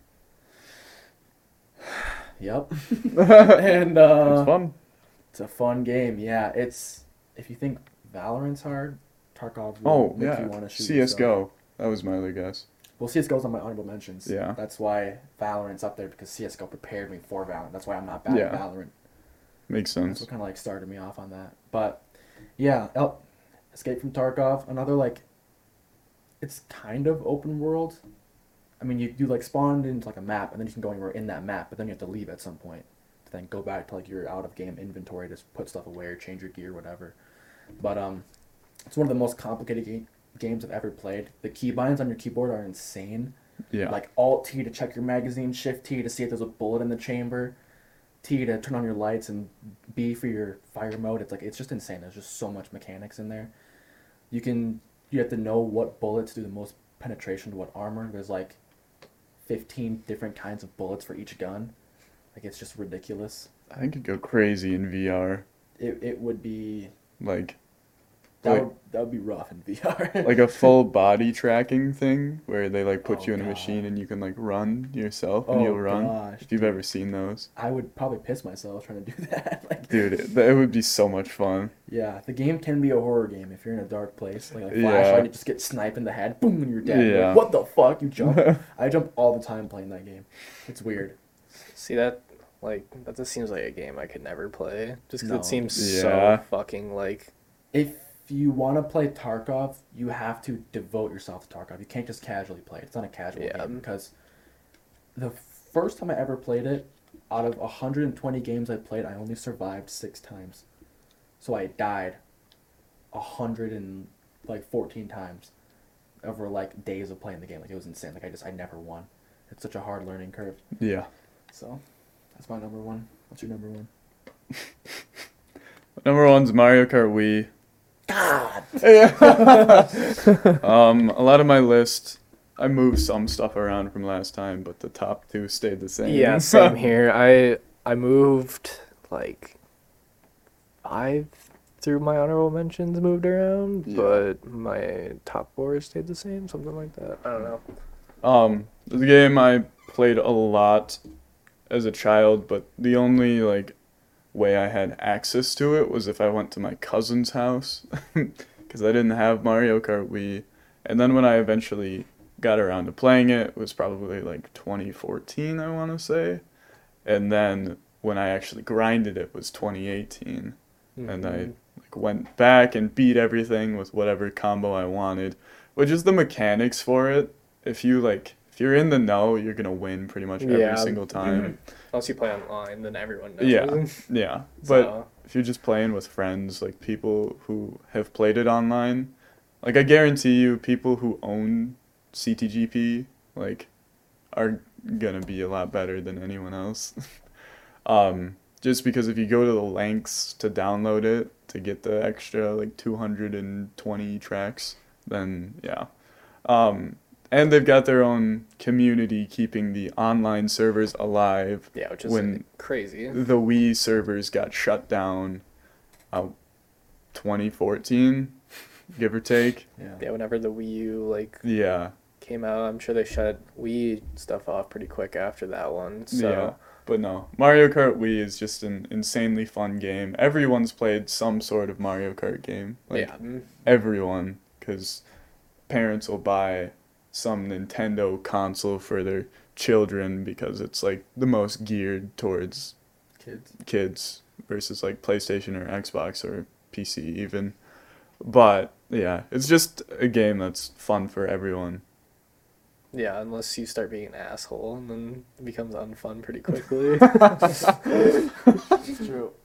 Yep. And It's fun. it's a fun game. Yeah, it's if you think Valorant's hard, Tarkov will Oh, make yeah. you want to shoot yourself. CSGO. That was my other guess. Well, CSGO's on my honorable mentions. Yeah. That's why Valorant's up there because CSGO prepared me for Valorant. That's why I'm not bad Yeah. at Valorant. Makes That's sense. what kind of like started me off on that. But yeah, Escape from Tarkov, another like, it's kind of open world. I mean, you like spawned into like a map, and then you can go anywhere in that map, but then you have to leave at some point to then go back to like your out of game inventory to put stuff away or change your gear, whatever. But It's one of the most complicated games I've ever played. The keybinds on your keyboard are insane. Yeah. Like Alt T to check your magazine, Shift T to see if there's a bullet in the chamber, T to turn on your lights, and B for your fire mode. It's just insane. There's just so much mechanics in there. You have to know what bullets do the most penetration to what armor. There's like 15 different kinds of bullets for each gun. Like it's just ridiculous. I think it'd go crazy in VR. It would be Like that would be rough in VR. like a full body tracking thing where they like put Oh, you in a God. machine and you can like run yourself and Oh, you'll run. gosh, If you've ever seen those. I would probably piss myself trying to do that. Like, Dude, it would be so much fun. yeah, the game can be a horror game if you're in a dark place. Like a Yeah. flashlight, you just get sniped in the head, boom, and you're dead. You're Yeah. like, what the fuck? You jump. I jump all the time playing that game. It's weird. See that? Like, that just seems like a game I could never play. Just because No. it seems Yeah. so fucking, like... If you want to play Tarkov, you have to devote yourself to Tarkov. You can't just casually play it. It's not a casual Yeah. game because the first time I ever played it, out of 120 games I played, I only survived 6 times. So I died 114 times over like days of playing the game. Like it was insane. Like I never won. It's such a hard learning curve. Yeah. So that's my number one. What's your number one? Number one's Mario Kart Wii. God. A lot of my list, I moved some stuff around from last time, but the top 2 stayed the same. Yeah, same here. I moved, like, 5 through my honorable mentions moved around, Yeah. but my top 4 stayed the same, something like that. I don't know. The game I played a lot as a child, but the only like way I had access to it was if I went to my cousin's house, because I didn't have Mario Kart Wii. And then when I eventually got around to playing it, it was probably like 2014, I want to say. And then when I actually grinded it was 2018. And I like went back and beat everything with whatever combo I wanted, which is the mechanics for it. If you're in the know, you're gonna win pretty much every Yeah. single time. Unless you play online, then everyone knows. Yeah. Yeah. But So, if you're just playing with friends, like people who have played it online, like I guarantee you people who own CTGP like are gonna be a lot better than anyone else. Just because if you go to the lengths to download it to get the extra like 220 tracks, then yeah. And they've got their own community keeping the online servers alive. yeah, which is when crazy. the Wii servers got shut down 2014, give or take. Yeah, whenever the Wii U, like, Yeah. came out, I'm sure they shut Wii stuff off pretty quick after that one. So, Yeah. But no, Mario Kart Wii is just an insanely fun game. Everyone's played some sort of Mario Kart game. Like yeah. everyone, because parents will buy some Nintendo console for their children because it's like the most geared towards kids versus like PlayStation or Xbox or PC even. But yeah, it's just a game that's fun for everyone. Yeah, unless you start being an asshole, and then it becomes unfun pretty quickly. It's true.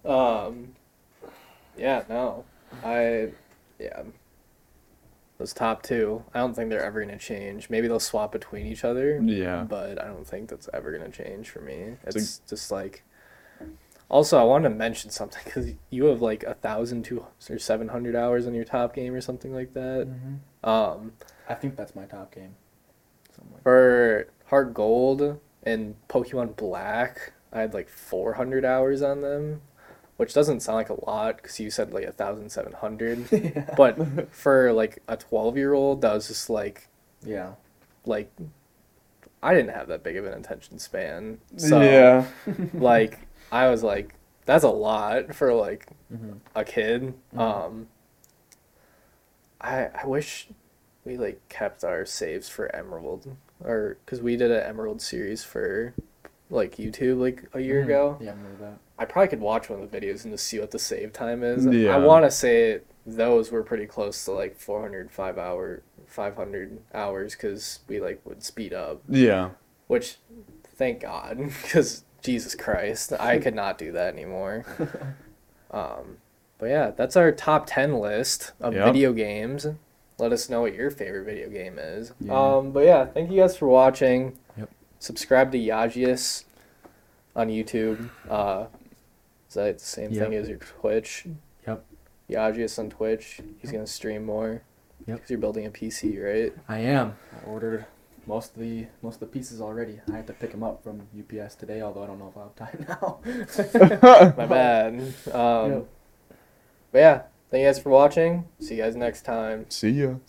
Yeah, no. Yeah. Those top 2, I don't think they're ever going to change. Maybe they'll swap between each other. Yeah. But I don't think that's ever going to change for me. It's It's just like... Also, I wanted to mention something, because you have like 1,200 or 700 hours on your top game or something like that. I think that's my top game. Something like For Heart Gold and Pokemon Black, I had like 400 hours on them, which doesn't sound like a lot because you said like 1,700. yeah. But for like a 12-year-old, that was just like I didn't have that big of an attention span. So yeah. like I was like, that's a lot for like Mhm. a kid. Mhm. I wish we like kept our saves for Emerald, or because we did an Emerald series for like YouTube like a year Mhm. ago. Yeah, I remember that. I probably could watch one of the videos and just see what the save time is. Yeah. I want to say those were pretty close to like 500 hours because we like would speed up, Yeah. which thank God, because Jesus Christ, I could not do that anymore. But yeah, that's our top 10 list of Yep. video games. Let us know what your favorite video game is. Yeah. But yeah, thank you guys for watching. Yep. Subscribe to Yagius on YouTube. Is that the same Yep. thing as your Twitch? Yep. Yagius on Twitch. He's gonna stream more. Yep. Because you're building a PC, right? I am. I ordered most of the pieces already. I have to pick them up from UPS today, although I don't know if I'll have time now. My bad. Yep. But yeah, thank you guys for watching. See you guys next time. See ya.